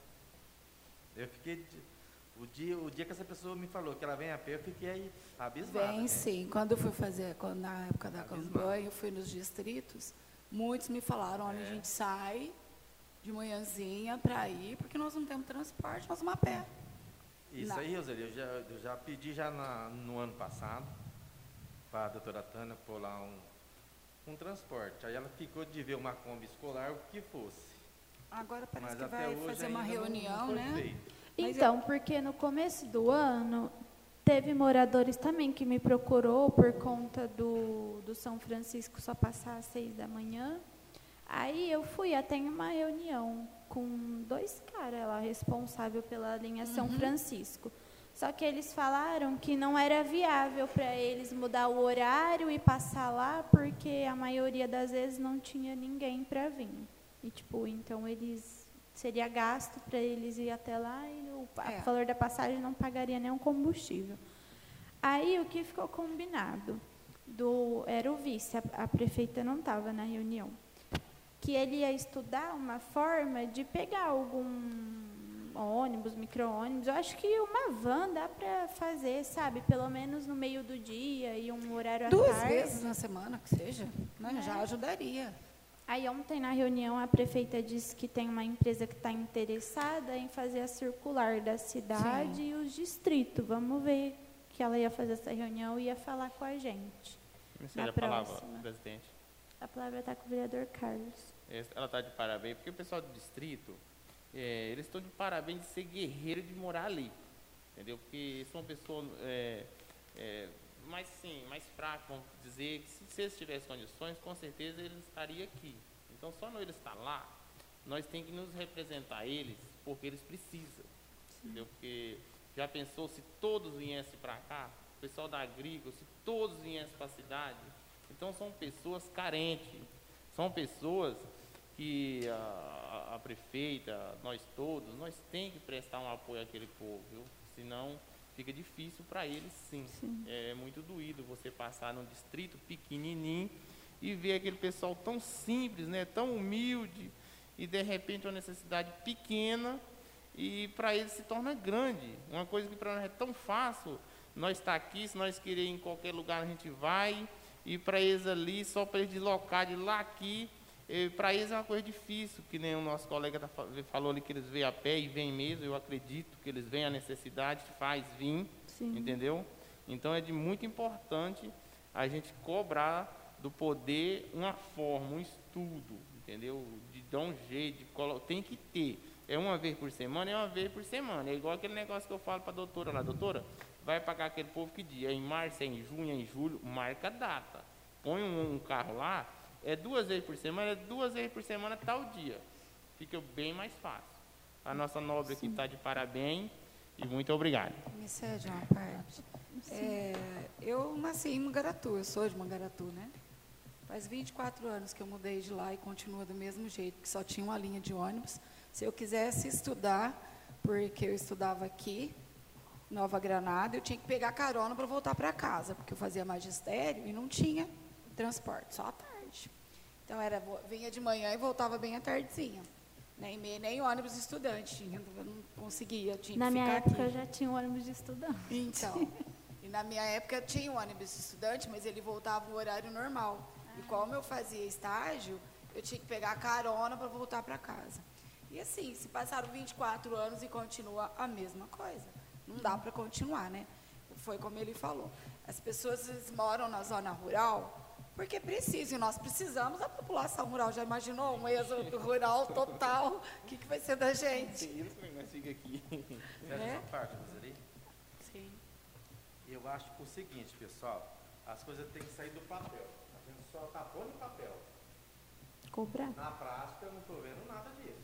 Eu fiquei... De, o, dia, o dia que essa pessoa me falou que ela vem a pé, eu fiquei aí abismado. Vem, né? sim. Quando eu fui fazer, quando, na época da Abismado. campanha, eu fui nos distritos, muitos me falaram, olha, É. a gente sai de manhãzinha para ir, porque nós não temos transporte, nós vamos a pé. Isso Não. aí, Roseli, eu já, eu já pedi já na, no ano passado para a doutora Tânia pôr lá um, um transporte. Aí ela ficou de ver uma Kombi escolar, o que fosse. Agora parece Mas que até vai hoje fazer uma ainda não- reunião, não foi né? feito. Mas Então, porque no começo do ano, teve moradores também que me procurou por conta do, do São Francisco só passar às seis da manhã. Aí eu fui até em uma reunião com dois caras lá responsáveis pela linha São Uhum. Francisco. Só que eles falaram que não era viável para eles mudar o horário e passar lá, porque a maioria das vezes não tinha ninguém para vir. E, tipo, então eles... Seria gasto para eles ir até lá e o É. valor da passagem não pagaria nem o combustível. Aí, o que ficou combinado? Do, era o vice, a, a prefeita não estava na reunião. Que ele ia estudar uma forma de pegar algum ônibus, micro-ônibus. Eu acho que uma van dá para fazer, sabe? Pelo menos no meio do dia e um horário à Duas tarde. vezes na semana, que seja, né? É. Já ajudaria. Aí ontem na reunião a prefeita disse que tem uma empresa que está interessada em fazer a circular da cidade Sim. e os distritos. Vamos ver que ela ia fazer essa reunião e ia falar com a gente. Você Na a palavra, próxima. presidente. A palavra está com o vereador Carlos. Ela está de parabéns, porque o pessoal do distrito, é, eles estão de parabéns de ser guerreiro de morar ali. Entendeu? Porque são pessoas é, é, mais, sim, mais fracas, vamos dizer, que se, se eles tivessem condições, com certeza eles estariam aqui. Então, só não eles estar lá, nós temos que nos representar eles, porque eles precisam. Entendeu? Porque já pensou se todos viessem para cá, o pessoal da agrícola, se todos viessem para a cidade? Então, são pessoas carentes, são pessoas que a, a, a prefeita, nós todos, nós temos que prestar um apoio àquele povo, viu? Senão fica difícil para eles, sim. Sim. É muito doído você passar num distrito pequenininho e ver aquele pessoal tão simples, né, tão humilde, e de repente uma necessidade pequena, e para eles se torna grande. Uma coisa que para nós é tão fácil, nós estar aqui, se nós queremos ir em qualquer lugar a gente vai, e para eles ali, só para eles deslocar de lá aqui, para eles é uma coisa difícil, que nem o nosso colega tá, falou ali que eles vêm a pé e vêm mesmo, eu acredito que eles vêm a necessidade, faz vir, Sim. entendeu? Então é de muito importante a gente cobrar do poder uma forma, um estudo, entendeu? De dar um jeito, de colo... tem que ter. É uma vez por semana, é uma vez por semana. É igual aquele negócio que eu falo para a doutora lá, doutora, vai pagar aquele povo que dia? É em março, é em junho, é em julho, marca a data. Põe um, um carro lá, é duas vezes por semana, é duas vezes por semana, tal dia. Fica bem mais fácil. A nossa nobre aqui está de parabéns e muito obrigado. Me cede uma parte. É, eu nasci em Mangaratu, eu sou de Mangaratu, né? Faz vinte e quatro anos que eu mudei de lá e continua do mesmo jeito, que só tinha uma linha de ônibus. Se eu quisesse estudar, porque eu estudava aqui, Nova Granada, eu tinha que pegar carona para voltar para casa, porque eu fazia magistério e não tinha transporte, só à tarde. Então, era, vinha de manhã e voltava bem à tardezinha. Nem, nem ônibus de estudante tinha, eu não conseguia, eu tinha Na que minha ficar época aqui. já tinha um ônibus de estudante. Então, e na minha época tinha um ônibus de estudante, mas ele voltava no horário normal. E como eu fazia estágio, eu tinha que pegar carona para voltar para casa. E assim, se passaram vinte e quatro anos e continua a mesma coisa. Não dá para continuar, né? Foi como ele falou. As pessoas moram na zona rural porque precisam, e nós precisamos da população rural. Já imaginou um êxodo rural total? O que, que vai ser da gente? Isso, mas fica aqui. Quero É? uma parte, Roseli? Sim. Eu acho que o seguinte, pessoal, as coisas têm que sair do papel. A gente só está pondo no papel. Cobrar. Na prática, eu não estou vendo nada disso.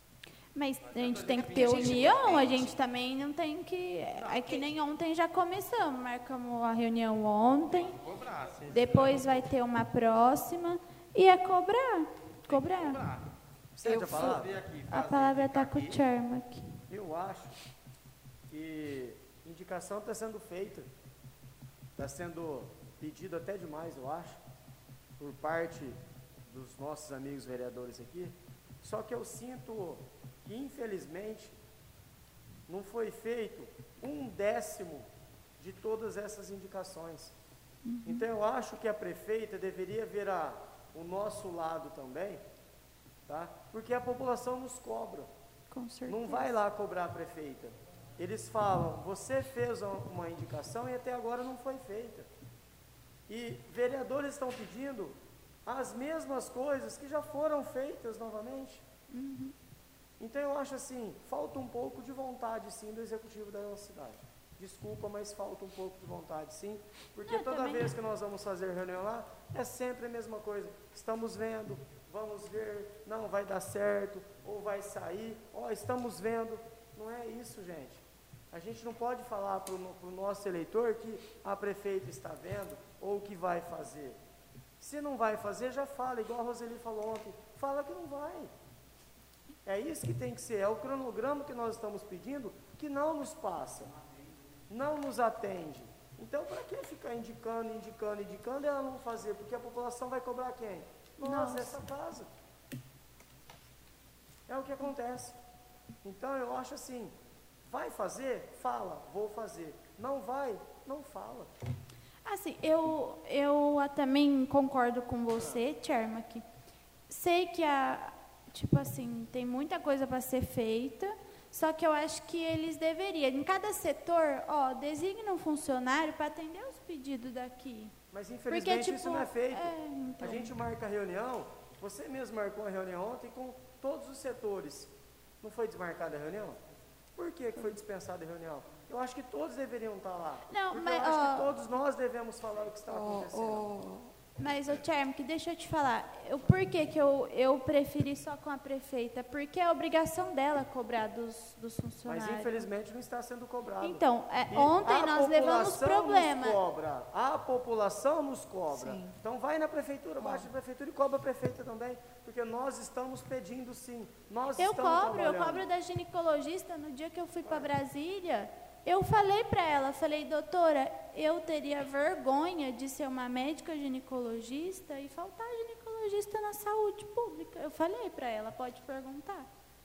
Mas a gente fazer tem que capinha, ter a gente união, a depende. gente também não tem que... É que nem ontem já começamos, marcamos a reunião ontem, Cobrar, sim. depois vai ter uma próxima, e é cobrar, cobrar. Cobrar. Cede Eu a palavra? Vir aqui, A fazer, palavra ficar está com o aqui. Tcherma aqui. Eu acho que indicação está sendo feita, está sendo pedido até demais, eu acho, por parte dos nossos amigos vereadores aqui. Só que eu sinto que, infelizmente, não foi feito um décimo de todas essas indicações. Então, eu acho que a prefeita deveria ver a, o nosso lado também, tá? Porque a população nos cobra. Com certeza. Não vai lá cobrar a prefeita. Eles falam, você fez uma indicação e até agora não foi feita. E vereadores estão pedindo as mesmas coisas que já foram feitas novamente. Uhum. Então eu acho assim, falta um pouco de vontade sim do executivo da nossa cidade. Desculpa, mas falta um pouco de vontade sim, porque É, toda também. vez que nós vamos fazer reunião lá, é sempre a mesma coisa. Estamos vendo, vamos ver, não vai dar certo, ou vai sair, ó, estamos vendo. Não é isso, gente. A gente não pode falar para o nosso eleitor que a prefeita está vendo ou que vai fazer. Se não vai fazer, já fala, igual a Roseli falou ontem, fala que não vai. É isso que tem que ser, é o cronograma que nós estamos pedindo que não nos passa, não nos atende. Então, para que ficar indicando, indicando, indicando e ela não fazer? Porque a população vai cobrar quem? Nós, Nossa. essa casa. É o que acontece. Então, eu acho assim, vai fazer? Fala, vou fazer. Não vai? Não fala. Assim, eu, eu também concordo com você, Tchermak, sei que a, tipo assim, tem muita coisa para ser feita, só que eu acho que eles deveriam, em cada setor, ó, designa um funcionário para atender os pedidos daqui. Mas infelizmente Porque, tipo, isso não é feito. É, então. A gente marca a reunião, você mesmo marcou a reunião ontem com todos os setores. Não foi desmarcada a reunião? Por que foi dispensada a reunião? Eu acho que todos deveriam estar lá. Não, porque mas, eu acho ó, que todos nós devemos falar o que está ó, acontecendo. Ó, mas, ô Tchermic, deixa eu te falar. Eu, por que, que eu, eu preferi só com a prefeita? Porque é a obrigação dela cobrar dos, dos funcionários. Mas, infelizmente, não está sendo cobrado. Então, é, ontem nós levamos problema. Nos cobra, a população nos cobra. Sim. Então, vai na prefeitura, baixa a prefeitura e cobra a prefeita também. Porque nós estamos pedindo, sim. Nós eu estamos cobro, eu cobro da ginecologista. No dia que eu fui para Brasília, eu falei para ela, falei, doutora, eu teria vergonha de ser uma médica ginecologista e faltar ginecologista na saúde pública. Eu falei para ela, pode perguntar.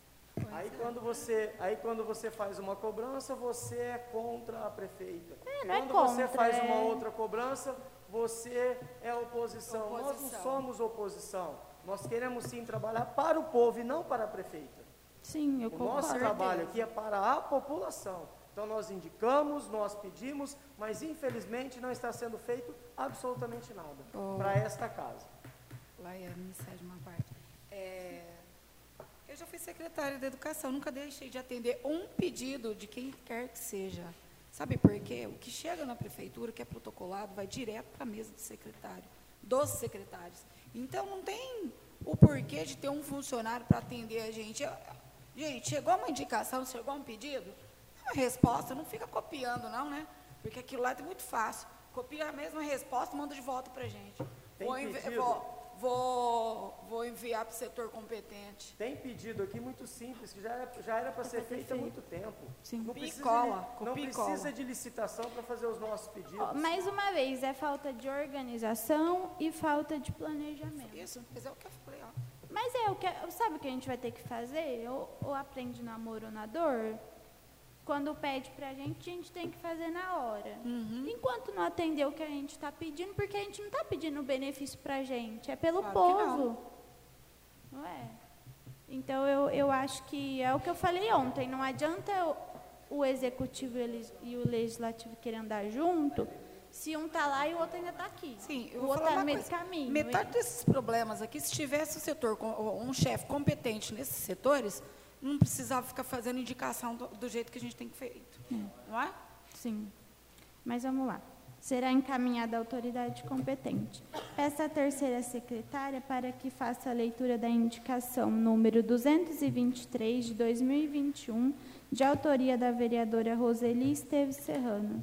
Aí quando, você, aí quando você faz uma cobrança, você é contra a prefeita. É, não quando é contra, você faz é... uma outra cobrança, você é oposição. oposição. Nós não somos oposição. Nós queremos sim trabalhar para o povo e não para a prefeita. Sim, eu concordo. O nosso trabalho aqui é para a população. Então, nós indicamos, nós pedimos, mas, infelizmente, não está sendo feito absolutamente nada oh. para esta casa. Laiane, me cede uma parte. É, eu já fui secretária de Educação, nunca deixei de atender um pedido de quem quer que seja. Sabe por quê? O que chega na prefeitura, que é protocolado, vai direto para a mesa do secretário, dos secretários. Então, não tem o porquê de ter um funcionário para atender a gente. Eu, gente, chegou uma indicação, chegou um pedido... A resposta, não fica copiando não, né? Porque aquilo lá é muito fácil. Copia a mesma resposta e manda de volta para a gente. Vou, envi vou, vou, vou enviar para o setor competente. Tem pedido aqui muito simples, que já era, já era para ser feito há muito tempo. Sim. Não Copia precisa, cola, de, não precisa de licitação para fazer os nossos pedidos. Oh, mais uma vez, é falta de organização e falta de planejamento. Isso, mas é o que eu falei, ó. Mas é o que, sabe o que a gente vai ter que fazer? Ou, ou aprende no amor ou na dor? Quando pede para a gente, a gente tem que fazer na hora. Uhum. Enquanto não atender o que a gente está pedindo, porque a gente não está pedindo benefício para a gente, é pelo claro povo. Não. não é? Então, eu, eu acho que é o que eu falei ontem, não adianta o, o executivo e o legislativo querer andar junto, se um está lá e o outro ainda está aqui. Sim, eu o vou outro falar está no meio do caminho. Metade desses problemas aqui, se tivesse o setor, um chefe competente nesses setores, não precisava ficar fazendo indicação do, do jeito que a gente tem feito, hum. não é? Sim. Mas vamos lá. Será encaminhada à autoridade competente. Peço à terceira secretária para que faça a leitura da indicação número duzentos e vinte e três de dois mil e vinte e um, de autoria da vereadora Roseli Esteves Serrano.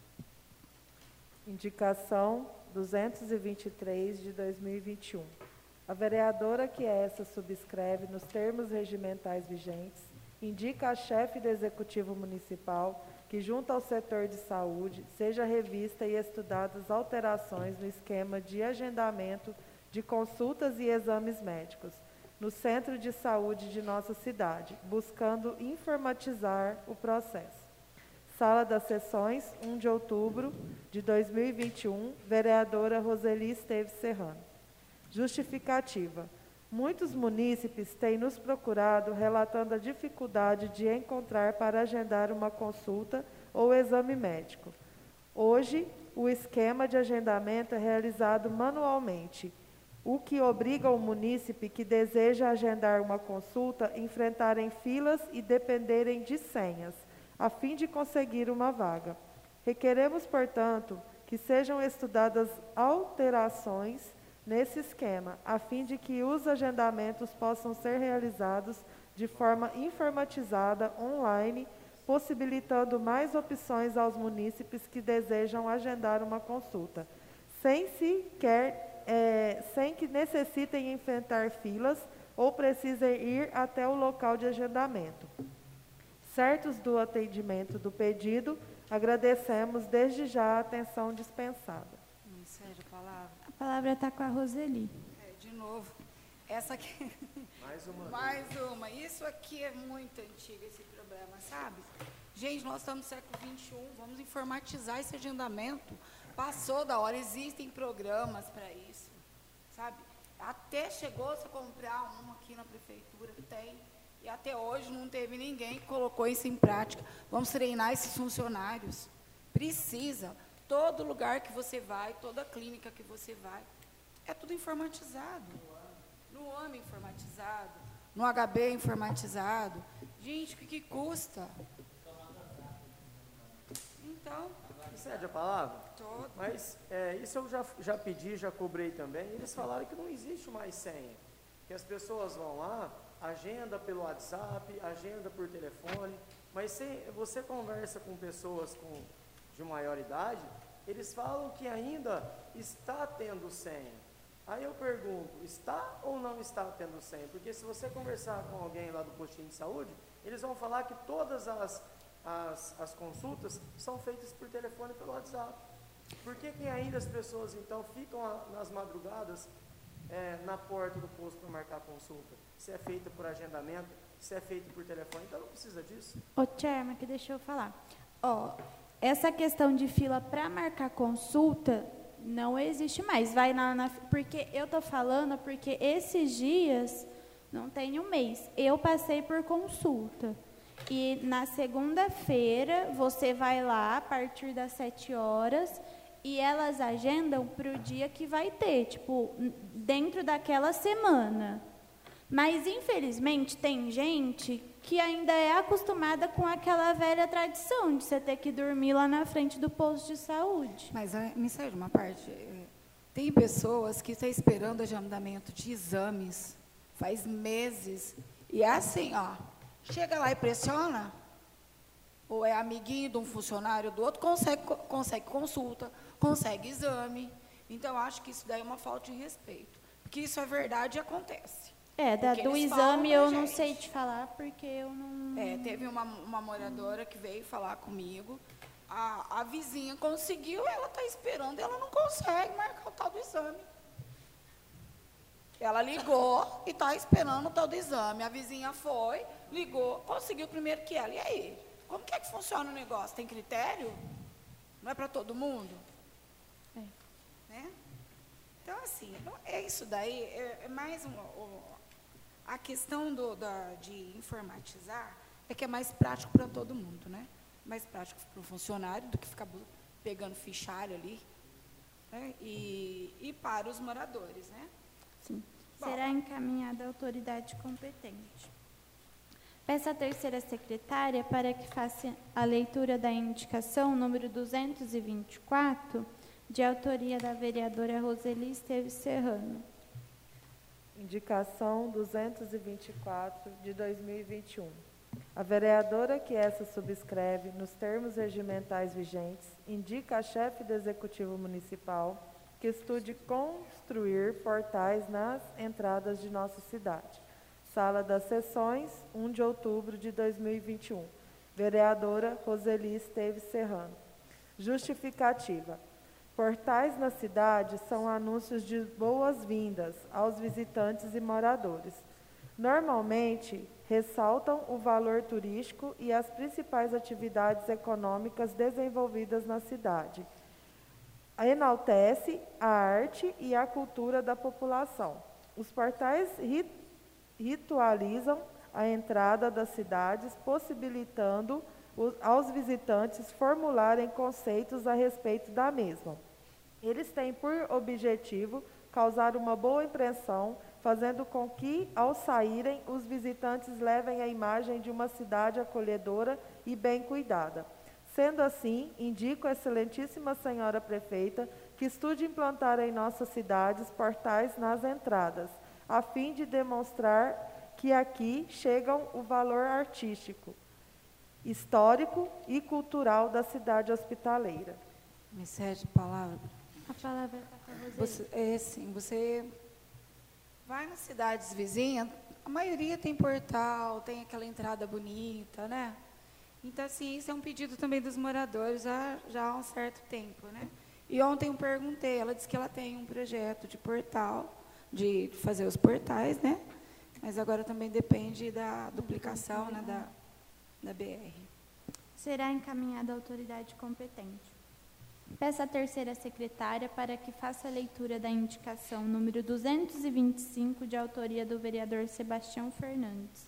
Indicação duzentos e vinte e três de dois mil e vinte e um. A vereadora que essa subscreve nos termos regimentais vigentes, indica a chefe do Executivo Municipal que, junto ao setor de saúde, seja revista e estudadas alterações no esquema de agendamento de consultas e exames médicos no centro de saúde de nossa cidade, buscando informatizar o processo. Sala das Sessões, um de outubro de dois mil e vinte e um, vereadora Roseli Esteves Serrano. Justificativa. Muitos munícipes têm nos procurado relatando a dificuldade de encontrar para agendar uma consulta ou exame médico. Hoje, o esquema de agendamento é realizado manualmente, o que obriga o munícipe que deseja agendar uma consulta a enfrentarem filas e dependerem de senhas, a fim de conseguir uma vaga. Requeremos, portanto, que sejam estudadas alterações nesse esquema, a fim de que os agendamentos possam ser realizados de forma informatizada, online, possibilitando mais opções aos munícipes que desejam agendar uma consulta, sem, sequer, é, sem que necessitem enfrentar filas ou precisem ir até o local de agendamento. Certos do atendimento do pedido, agradecemos desde já a atenção dispensada. Sério, a palavra? A palavra está com a Roseli. É, de novo. Essa aqui. Mais uma. Mais uma. Isso aqui é muito antigo, esse problema, sabe? Gente, nós estamos no século vinte e um, vamos informatizar esse agendamento. Passou da hora, existem programas para isso, sabe? Até chegou a comprar um aqui na prefeitura, tem, e até hoje não teve ninguém que colocou isso em prática. Vamos treinar esses funcionários. Precisa. Todo lugar que você vai, toda clínica que você vai, é tudo informatizado. No A M informatizado, no H B informatizado. Gente, o que, que custa? Então... Excede a palavra? Todo. Mas é, isso eu já, já pedi, já cobrei também. Eles falaram que não existe mais senha. Que as pessoas vão lá, agenda pelo WhatsApp, agenda por telefone. Mas se você conversa com pessoas com, de maior idade, eles falam que ainda está tendo senha. Aí eu pergunto, está ou não está tendo senha? Porque se você conversar com alguém lá do postinho de saúde, eles vão falar que todas as... As, as consultas são feitas por telefone e pelo WhatsApp. Por que, que ainda as pessoas, então, ficam a, nas madrugadas é, na porta do posto para marcar consulta? Se é feita por agendamento, se é feito por telefone, então não precisa disso. Ô, Tcherma, que deixa eu falar. Ó, essa questão de fila para marcar consulta não existe mais. Vai na, na, porque eu tô falando porque esses dias, não tem um mês, eu passei por consulta. E na segunda-feira, você vai lá a partir das sete horas e elas agendam para o dia que vai ter, tipo, dentro daquela semana. Mas, infelizmente, tem gente que ainda é acostumada com aquela velha tradição de você ter que dormir lá na frente do posto de saúde. Mas, me serve uma parte, tem pessoas que estão esperando agendamento de exames faz meses, e é assim, ó, chega lá e pressiona, ou é amiguinho de um funcionário do outro, consegue, consegue consulta, consegue exame. Então, acho que isso daí é uma falta de respeito. Porque isso é verdade e acontece. É, da, do exame eu não sei te falar, porque eu não... É, teve uma, uma moradora que veio falar comigo, a, a vizinha conseguiu, ela está esperando, ela não consegue marcar o tal do exame. Ela ligou e está esperando o tal do exame. A vizinha foi, ligou, conseguiu primeiro que ela. E aí? Como que é que funciona o negócio? Tem critério? Não é para todo mundo? É. Né? Então, assim, é isso daí. É, é mais uma, a questão do, da, de informatizar é que é mais prático para todo mundo, né? Mais prático para o funcionário do que ficar pegando fichário ali, né? E, e para os moradores, né? Sim. Bom, será encaminhada à autoridade competente. Peço à terceira secretária para que faça a leitura da indicação número duzentos e vinte e quatro, de autoria da vereadora Roseli Esteves Serrano. Indicação duzentos e vinte e quatro, de dois mil e vinte e um. A vereadora que essa subscreve, nos termos regimentais vigentes, indica a chefe do Executivo Municipal que estude construir portais nas entradas de nossa cidade. Sala das Sessões, primeiro de outubro de dois mil e vinte e um. Vereadora Roseli Esteves Serrano. Justificativa. Portais na cidade são anúncios de boas-vindas aos visitantes e moradores. Normalmente, ressaltam o valor turístico e as principais atividades econômicas desenvolvidas na cidade. Enaltece a arte e a cultura da população. Os portais rit ritualizam a entrada das cidades, possibilitando os, aos visitantes formularem conceitos a respeito da mesma. Eles têm por objetivo causar uma boa impressão, fazendo com que, ao saírem, os visitantes levem a imagem de uma cidade acolhedora e bem cuidada. Sendo assim, indico à excelentíssima senhora prefeita que estude implantar em nossas cidades portais nas entradas, a fim de demonstrar que aqui chegam o valor artístico, histórico e cultural da cidade hospitaleira. Me cede a palavra. A palavra está com você. Você, é assim, você vai nas cidades vizinhas, a maioria tem portal, tem aquela entrada bonita, né? Então, assim, isso é um pedido também dos moradores já, já há um certo tempo, né? E ontem eu perguntei, ela disse que ela tem um projeto de portal, de fazer os portais, né? Mas agora também depende da duplicação, né, da, da B R. Será encaminhada à autoridade competente. Peço à terceira secretária para que faça a leitura da indicação número duzentos e vinte e cinco, de autoria do vereador Sebastião Fernandes.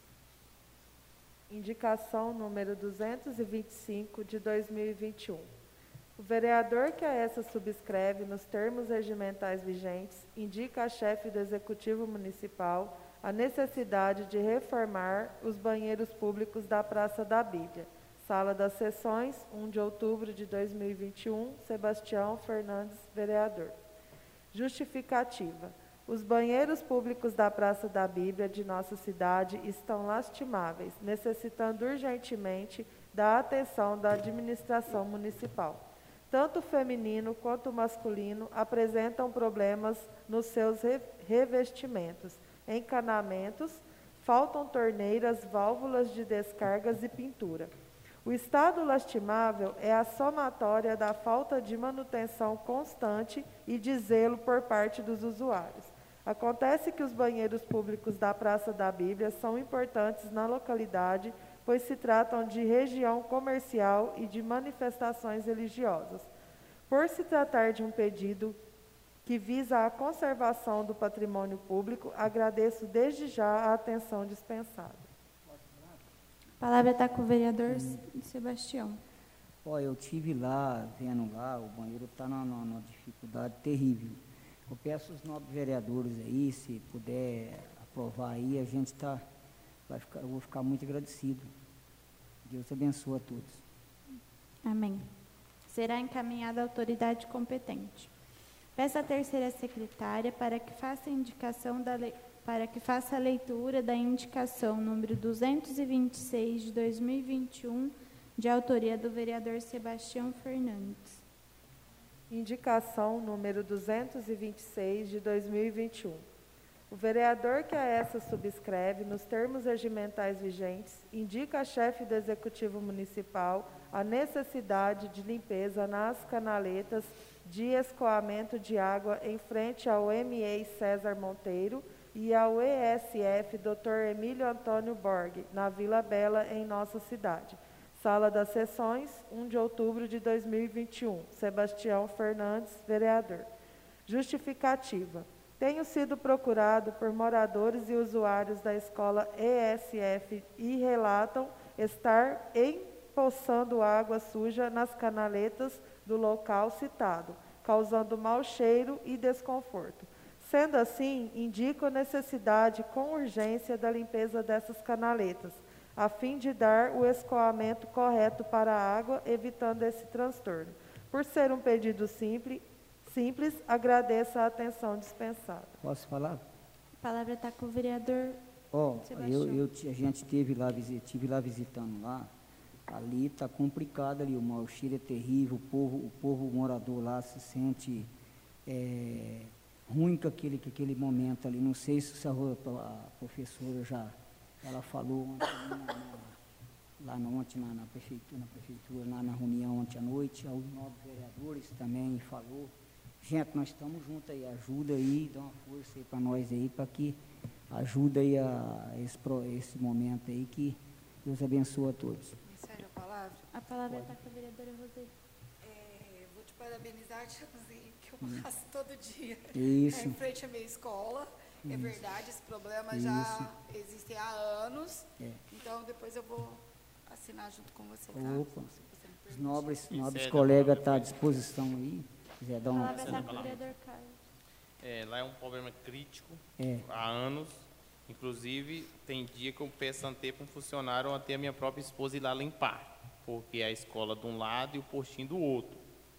Indicação número duzentos e vinte e cinco, de dois mil e vinte e um. O vereador que a essa subscreve, nos termos regimentais vigentes, indica a chefe do Executivo Municipal a necessidade de reformar os banheiros públicos da Praça da Bíblia. Sala das Sessões, primeiro de outubro de dois mil e vinte e um, Sebastião Fernandes, vereador. Justificativa. Os banheiros públicos da Praça da Bíblia de nossa cidade estão lastimáveis, necessitando urgentemente da atenção da administração municipal. Tanto o feminino quanto o masculino apresentam problemas nos seus re- revestimentos, encanamentos, faltam torneiras, válvulas de descargas e pintura. O estado lastimável é a somatória da falta de manutenção constante e de zelo por parte dos usuários. Acontece que os banheiros públicos da Praça da Bíblia são importantes na localidade, pois se tratam de região comercial e de manifestações religiosas. Por se tratar de um pedido que visa a conservação do patrimônio público, agradeço desde já a atenção dispensada. A palavra está com o vereador Sebastião. Ó, eu tive lá, vendo lá, o banheiro está numa, numa dificuldade terrível. Eu peço aos nobres vereadores aí, se puder aprovar aí, a gente tá, vai ficar, eu vou ficar muito agradecido. Deus abençoe a todos. Amém. Será encaminhada à autoridade competente. Peço à terceira secretária para que faça a indicação da lei, para que faça a leitura da indicação número duzentos e vinte e seis de dois mil e vinte e um, de autoria do vereador Sebastião Fernandes. Indicação número duzentos e vinte e seis de dois mil e vinte e um. O vereador que a essa subscreve, nos termos regimentais vigentes, indica a chefe do Executivo Municipal a necessidade de limpeza nas canaletas de escoamento de água em frente ao M E I César Monteiro e ao E S F doutor Emílio Antônio Borg, na Vila Bela, em nossa cidade. Sala das Sessões, primeiro de outubro de dois mil e vinte e um. Sebastião Fernandes, vereador. Justificativa. Tenho sido procurado por moradores e usuários da escola E S F e relatam estar empoçando água suja nas canaletas do local citado, causando mau cheiro e desconforto. Sendo assim, indico a necessidade com urgência da limpeza dessas canaletas, a fim de dar o escoamento correto para a água, evitando esse transtorno. Por ser um pedido simples, simples agradeço a atenção dispensada. Posso falar? A palavra está com o vereador Ó, Sebastião. eu, eu, a gente teve lá, tive lá visitando lá, ali está complicado ali, o mau cheiro é terrível, o povo, o povo morador lá se sente é, ruim com aquele, com aquele momento ali. Não sei se a, a professora já, ela falou ontem, na, na, lá no, ontem na, na, prefeitura, na prefeitura, lá na reunião ontem à noite, aos novos vereadores também falou. Gente, nós estamos juntos aí, ajuda aí, dá uma força aí para nós aí, para que ajuda aí a, a esse, esse momento aí, que Deus abençoe a todos. Sério a palavra? A palavra está com a vereadora Roseli. É, vou te parabenizar, Tiagozinho, que eu faço todo dia. Isso. É, em frente à minha escola. É Isso. verdade, esse problema Isso. já existe há anos. É. Então, depois eu vou assinar junto com você. Tá? Opa, Se você me os permitir. nobres, nobres Isso é colegas da- estão à disposição aí, quiser dar A um... palavra está com o palavra. vereador Carlos. É, lá é um problema crítico É. há anos. Inclusive, tem dia que eu peço ante para um funcionário até a minha própria esposa ir lá limpar, porque é a escola de um lado e o postinho do outro.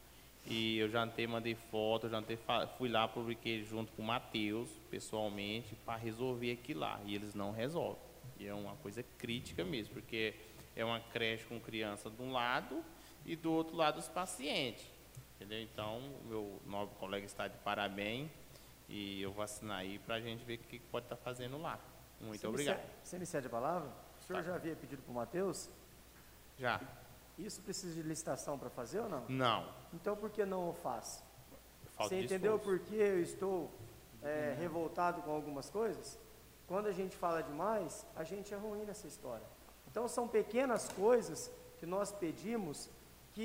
E eu já antei, mandei foto, já antei, fui lá, publiquei junto com o Matheus, pessoalmente, para resolver aquilo lá. E eles não resolvem. E é uma coisa crítica mesmo, porque é uma creche com criança de um lado e do outro lado os pacientes. Entendeu? Então, meu novo colega está de parabéns. E eu vou assinar aí para a gente ver o que pode estar fazendo lá. Muito Você me obrigado. cede- Você me cede a palavra? O senhor Tá. já havia pedido para o Matheus? Já? Isso precisa de licitação para fazer ou não? Não. Então, por que não o faz? Falta Você de entendeu esforço. por que eu estou é, revoltado com algumas coisas? Quando a gente fala demais, a gente é ruim nessa história. Então, são pequenas coisas que nós pedimos que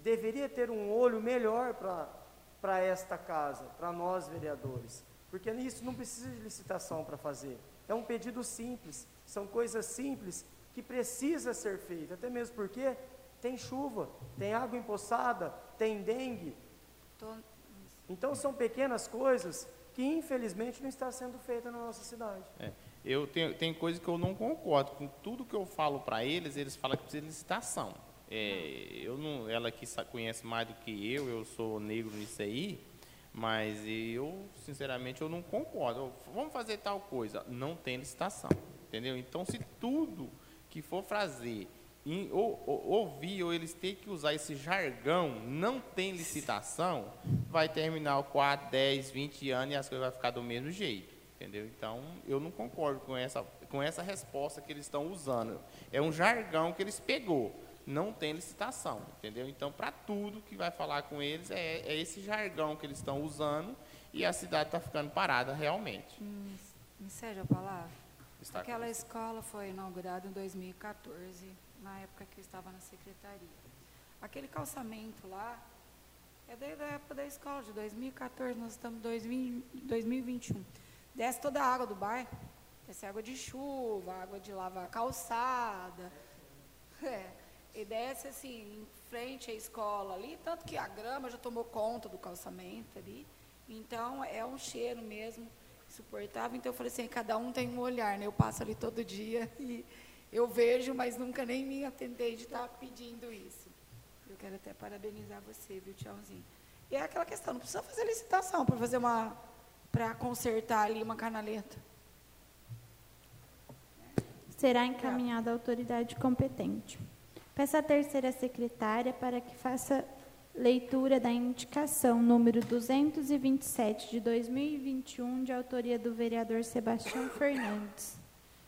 deveria ter um olho melhor para esta casa, para nós vereadores, porque isso não precisa de licitação para fazer, é um pedido simples, são coisas simples que precisa ser feita, até mesmo porque tem chuva, tem água empoçada, tem dengue, então são pequenas coisas que infelizmente não está sendo feita na nossa cidade. É, eu tenho, tem coisa que eu não concordo com tudo que eu falo para eles, eles falam que precisa de licitação. É, eu não, ela que conhece mais do que eu, eu sou negro nisso aí, mas eu, sinceramente, eu não concordo. Eu, vamos fazer tal coisa, não tem licitação, entendeu? Então, se tudo que for fazer, em, ou, ou, ouvir, ou eles terem que usar esse jargão, não tem licitação, vai terminar o quatro, dez, vinte anos e as coisas vão ficar do mesmo jeito, entendeu? Então, eu não concordo com essa, com essa resposta que eles estão usando. É um jargão que eles pegou. Não tem licitação, entendeu? Então, para tudo que vai falar com eles, é, é esse jargão que eles estão usando e a cidade está ficando parada realmente. Me, me cede a palavra? Está Aquela escola foi inaugurada em dois mil e quatorze, na época que eu estava na secretaria. Aquele calçamento lá é desde a época da escola, de dois mil e quatorze, nós estamos em dois mil e vinte e um. Desce toda a água do bairro, desce água de chuva, água de lavar calçada, é. E desce assim, em frente à escola ali, tanto que a grama já tomou conta do calçamento ali. Então, é um cheiro mesmo insuportável. Então, eu falei assim, cada um tem um olhar, né? Eu passo ali todo dia e eu vejo, mas nunca nem me atentei de estar pedindo isso. Eu quero até parabenizar você, viu, Tiãozinho? E é aquela questão, não precisa fazer licitação para fazer uma, para consertar ali uma canaleta. Será encaminhada à autoridade competente. Peço à terceira secretária para que faça leitura da indicação número duzentos e vinte e sete de dois mil e vinte e um, de autoria do vereador Sebastião Fernandes.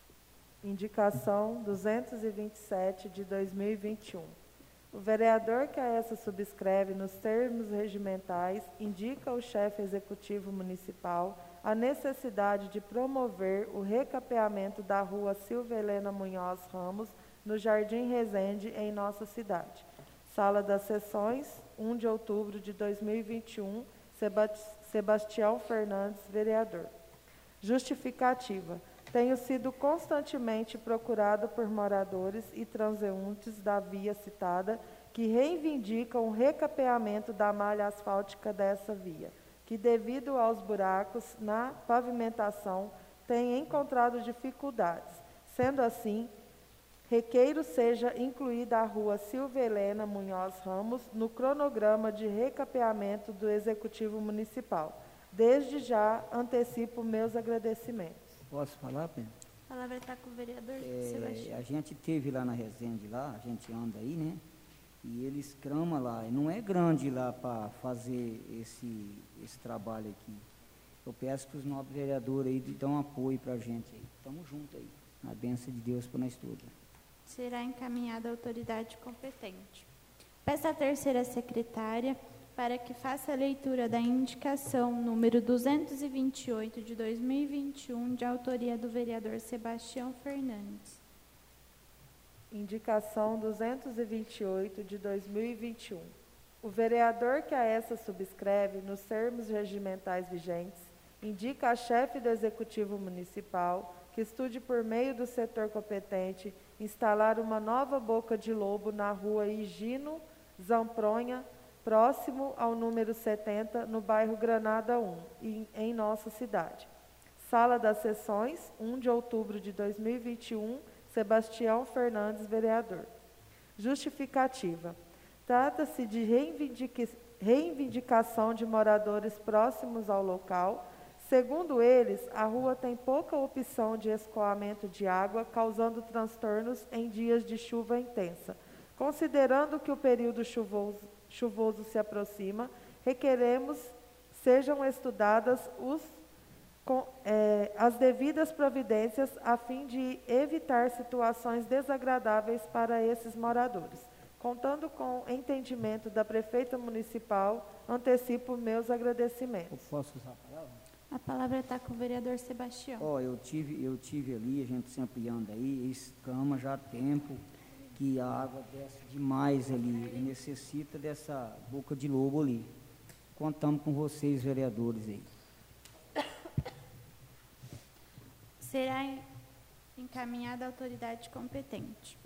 Indicação duzentos e vinte e sete de dois mil e vinte e um. O vereador que a essa subscreve nos termos regimentais indica ao chefe executivo municipal a necessidade de promover o recapeamento da rua Silvia Helena Munhoz Ramos, no Jardim Resende, em nossa cidade. Sala das Sessões, um de outubro de dois mil e vinte e um, Sebastião Fernandes, vereador. Justificativa. Tenho sido constantemente procurado por moradores e transeuntes da via citada que reivindicam o recapeamento da malha asfáltica dessa via, que devido aos buracos na pavimentação tem encontrado dificuldades. Sendo assim, requeiro seja incluída a rua Silvia Helena Munhoz Ramos no cronograma de recapeamento do Executivo Municipal. Desde já antecipo meus agradecimentos. Posso falar, Pedro? A palavra está com o vereador É, Sebastião. a gente teve lá na Resende, lá, a gente anda aí, né? E eles cramam lá, e não é grande lá para fazer esse, esse trabalho aqui. Eu peço que os nobres vereadores aí dão apoio para a gente aí. Estamos juntos aí. A bênção de Deus para nós todos. Será encaminhada à autoridade competente. Peço à terceira secretária para que faça a leitura da indicação número duzentos e vinte e oito de dois mil e vinte e um, de autoria do vereador Sebastião Fernandes. Indicação duzentos e vinte e oito de dois mil e vinte e um. O vereador que a essa subscreve, nos termos regimentais vigentes, indica a chefe do Executivo Municipal que estude por meio do setor competente instalar uma nova boca de lobo na rua Higino Zampronha, próximo ao número setenta, no bairro Granada um, em, em nossa cidade. Sala das Sessões, um de outubro de dois mil e vinte e um, Sebastião Fernandes, vereador. Justificativa. Trata-se de reivindica- reivindicação de moradores próximos ao local. Segundo eles, a rua tem pouca opção de escoamento de água, causando transtornos em dias de chuva intensa. Considerando que o período chuvoso, chuvoso se aproxima, requeremos sejam estudadas os, com, é, as devidas providências a fim de evitar situações desagradáveis para esses moradores. Contando com o entendimento da prefeita municipal, antecipo meus agradecimentos. Eu posso usar a palavra? A palavra está com o vereador Sebastião. Ó, eu tive, eu tive ali, a gente sempre anda aí, escama já há tempo, que a água desce demais ali e necessita dessa boca de lobo ali. Contamos com vocês, vereadores, aí. Será encaminhada à autoridade competente.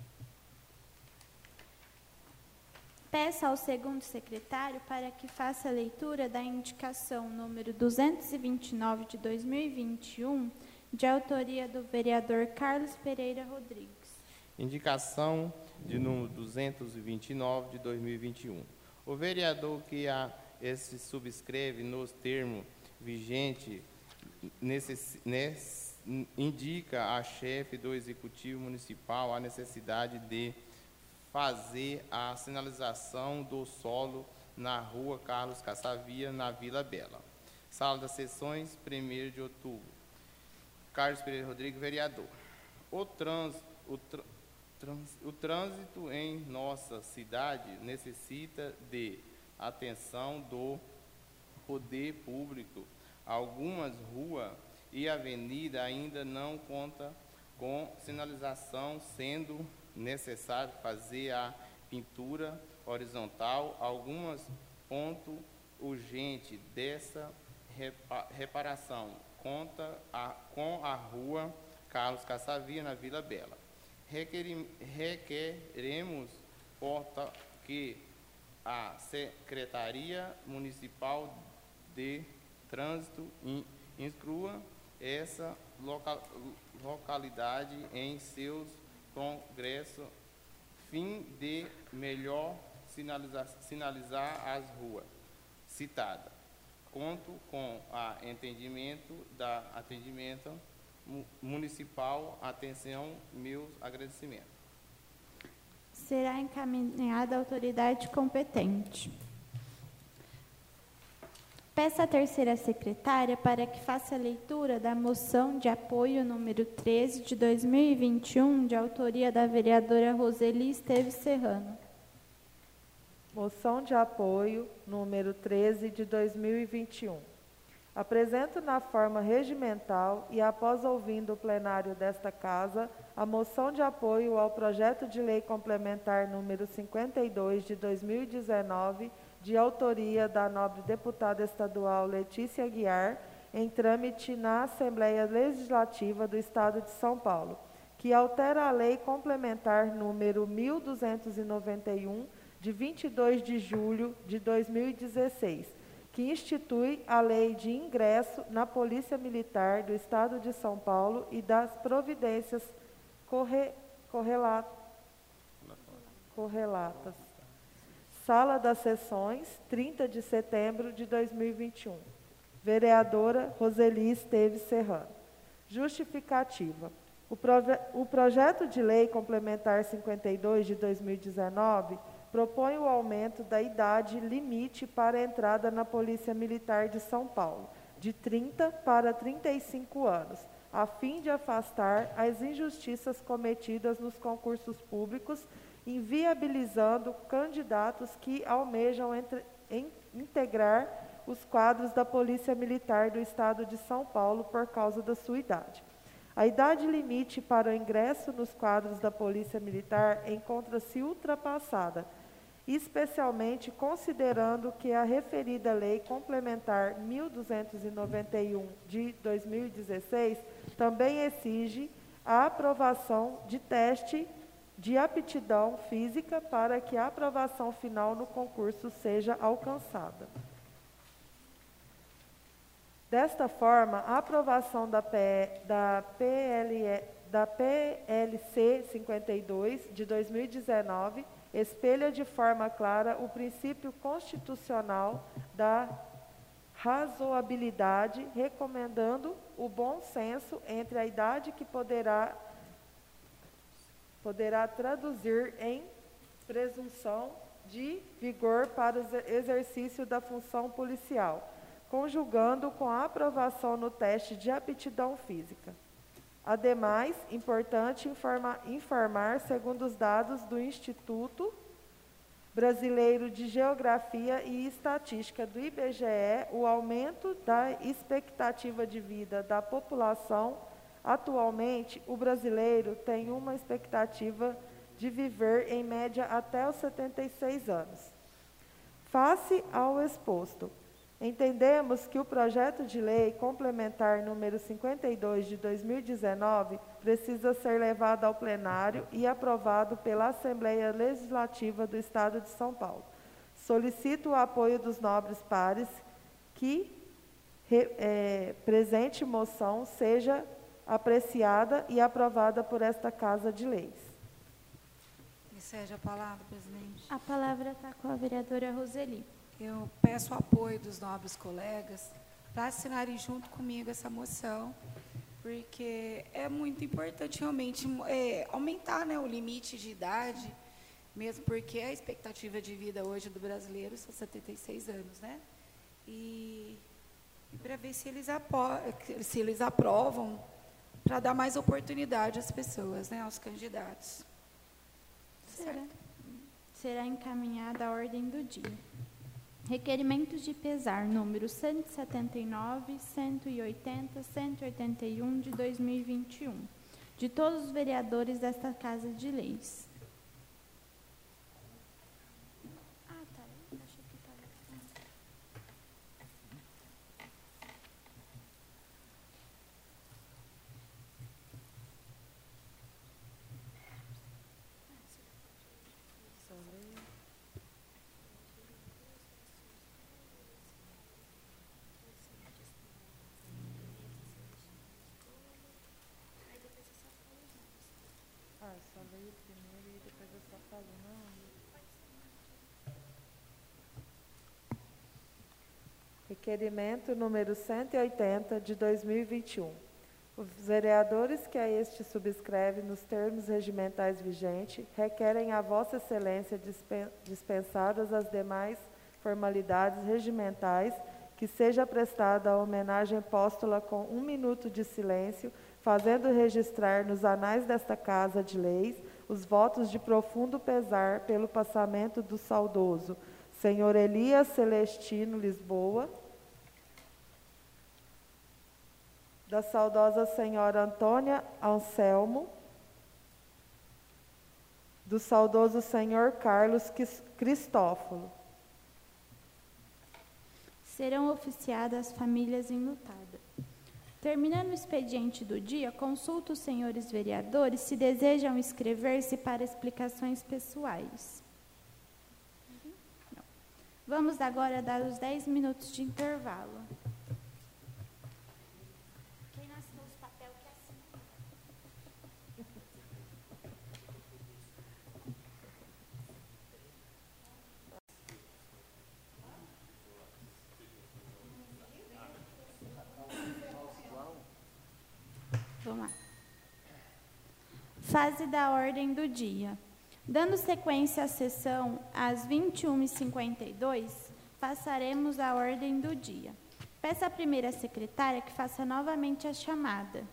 Peço ao segundo secretário para que faça a leitura da indicação número duzentos e vinte e nove de dois mil e vinte e um, de autoria do vereador Carlos Pereira Rodrigues. Indicação de número duzentos e vinte e nove de dois mil e vinte e um. O vereador que a esse subscreve nos termos vigentes necess, ness, indica a chefe do Executivo Municipal a necessidade de fazer a sinalização do solo na rua Carlos Cassavia, na Vila Bela. Sala das Sessões, primeiro de outubro. Carlos Pereira Rodrigues, vereador. O trânsito, o, tr, trans, o trânsito em nossa cidade necessita de atenção do poder público. Algumas ruas e avenidas ainda não contam com sinalização, sendo necessário fazer a pintura horizontal. Alguns pontos urgentes dessa repa, reparação conta a, com a rua Carlos Cassavia, na Vila Bela. Requerim, requeremos, porta, que a Secretaria Municipal de Trânsito in, inclua essa local, localidade em seus congresso, fim de melhor sinalizar, sinalizar as ruas citadas. Conto com a entendimento da atendimento municipal. Atenção, meus agradecimentos. Será encaminhada à autoridade competente. Peço à terceira secretária para que faça a leitura da moção de apoio número treze de dois mil e vinte e um, de autoria da vereadora Roseli Esteves Serrano. Moção de apoio número treze de dois mil e vinte e um. Apresento na forma regimental e, após ouvindo o plenário desta Casa, a moção de apoio ao projeto de lei complementar número cinquenta e dois de dois mil e dezenove, de autoria da nobre deputada estadual Letícia Aguiar, em trâmite na Assembleia Legislativa do Estado de São Paulo, que altera a lei complementar número mil duzentos e noventa e um, de vinte e dois de julho de dois mil e dezesseis, que institui a lei de ingresso na Polícia Militar do Estado de São Paulo e das providências corre, correla, correlatas. Sala das Sessões, trinta de setembro de dois mil e vinte e um. Vereadora Roseli Esteves Serrano. Justificativa. O, proje o projeto de lei complementar cinquenta e dois de dois mil e dezenove propõe o aumento da idade limite para a entrada na Polícia Militar de São Paulo, de trinta para trinta e cinco anos, a fim de afastar as injustiças cometidas nos concursos públicos, inviabilizando candidatos que almejam entre, em, integrar os quadros da Polícia Militar do Estado de São Paulo por causa da sua idade. A idade limite para o ingresso nos quadros da Polícia Militar encontra-se ultrapassada, especialmente considerando que a referida Lei Complementar mil duzentos e noventa e um de dois mil e dezesseis também exige a aprovação de teste de aptidão física para que a aprovação final no concurso seja alcançada. Desta forma, a aprovação da, P, da, P L, da P L C cinquenta e dois de dois mil e dezenove espelha de forma clara o princípio constitucional da razoabilidade, recomendando o bom senso entre a idade que poderá poderá traduzir em presunção de vigor para o exercício da função policial, conjugando com a aprovação no teste de aptidão física. Ademais, importante informar, informar, segundo os dados do Instituto Brasileiro de Geografia e Estatística do I B G E, o aumento da expectativa de vida da população. Atualmente, o brasileiro tem uma expectativa de viver em média até os setenta e seis anos. Face ao exposto, entendemos que o projeto de lei complementar número cinquenta e dois de dois mil e dezenove precisa ser levado ao plenário e aprovado pela Assembleia Legislativa do Estado de São Paulo. Solicito o apoio dos nobres pares que é, presente moção seja apreciada e aprovada por esta Casa de Leis. Me cede a palavra, presidente. A palavra está com a vereadora Roseli. Eu peço o apoio dos nobres colegas para assinarem junto comigo essa moção, porque é muito importante realmente é, aumentar, né, o limite de idade, mesmo porque a expectativa de vida hoje do brasileiro são setenta e seis anos, né? E, e para ver se eles, apo, se eles aprovam, para dar mais oportunidade às pessoas, né, aos candidatos. Será, será encaminhada a ordem do dia. Requerimentos de pesar, número cento e setenta e nove, cento e oitenta, cento e oitenta e um, de dois mil e vinte e um, de todos os vereadores desta Casa de Leis. Ah, tá. Achei que estava aqui. Ah, só leio o primeiro e depois eu só falo o nome. Requerimento número cento e oitenta, de dois mil e vinte e um. Os vereadores que a este subscrevem nos termos regimentais vigentes requerem a Vossa Excelência dispensadas as demais formalidades regimentais, que seja prestada a homenagem póstula com um minuto de silêncio, fazendo registrar nos anais desta Casa de Leis os votos de profundo pesar pelo passamento do saudoso senhor Elias Celestino Lisboa, da saudosa senhora Antônia Anselmo, do saudoso senhor Carlos Cristófolo. Serão oficiadas as famílias enlutadas. Terminando o expediente do dia, consulto os senhores vereadores se desejam inscrever-se para explicações pessoais. Não. Vamos agora dar os dez minutos de intervalo. Quem não assinou os papéis que assina. Vamos lá. Fase da ordem do dia. Dando sequência à sessão, às vinte e uma e cinquenta e dois, passaremos à ordem do dia. Peço à primeira secretária que faça novamente a chamada.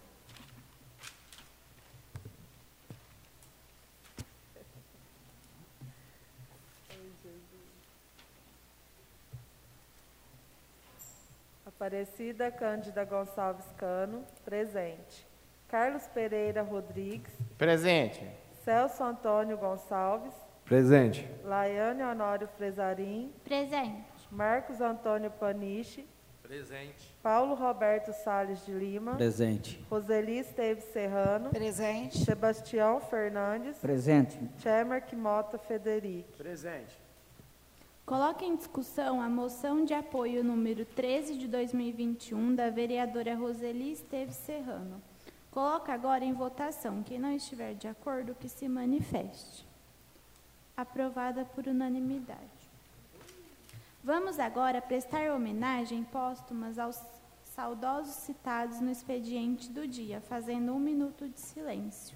Aparecida Cândida Gonçalves Cano, presente. Carlos Pereira Rodrigues. Presente. Celso Antônio Gonçalves. Presente. Laiane Honório Fresarim. Presente. Marcos Antônio Paniche. Presente. Paulo Roberto Salles de Lima. Presente. Roseli Esteves Serrano. Presente. Sebastião Fernandes. Presente. Chemark Mota Federico. Presente. Coloque em discussão a moção de apoio número treze de dois mil e vinte e um da vereadora Roseli Esteves Serrano. Coloca agora em votação. Quem não estiver de acordo, que se manifeste. Aprovada por unanimidade. Vamos agora prestar homenagem póstumas aos saudosos citados no expediente do dia, fazendo um minuto de silêncio.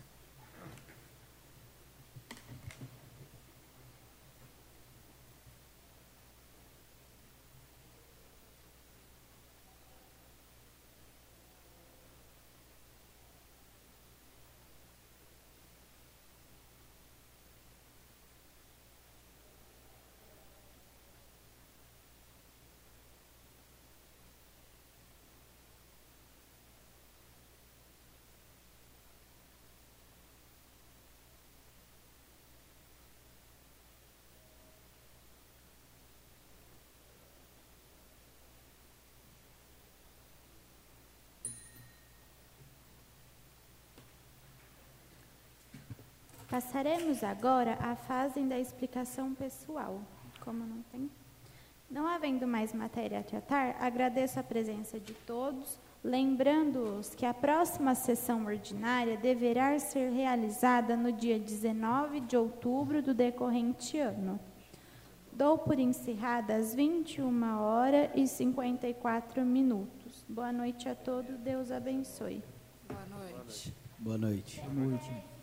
Passaremos agora à fase da explicação pessoal. Como não tem? Não havendo mais matéria a tratar, agradeço a presença de todos, lembrando-os que a próxima sessão ordinária deverá ser realizada no dia dezenove de outubro do decorrente ano. Dou por encerrada às vinte e uma horas e cinquenta e quatro minutos. Boa noite a todos, Deus abençoe. Boa noite. Boa noite. Boa noite.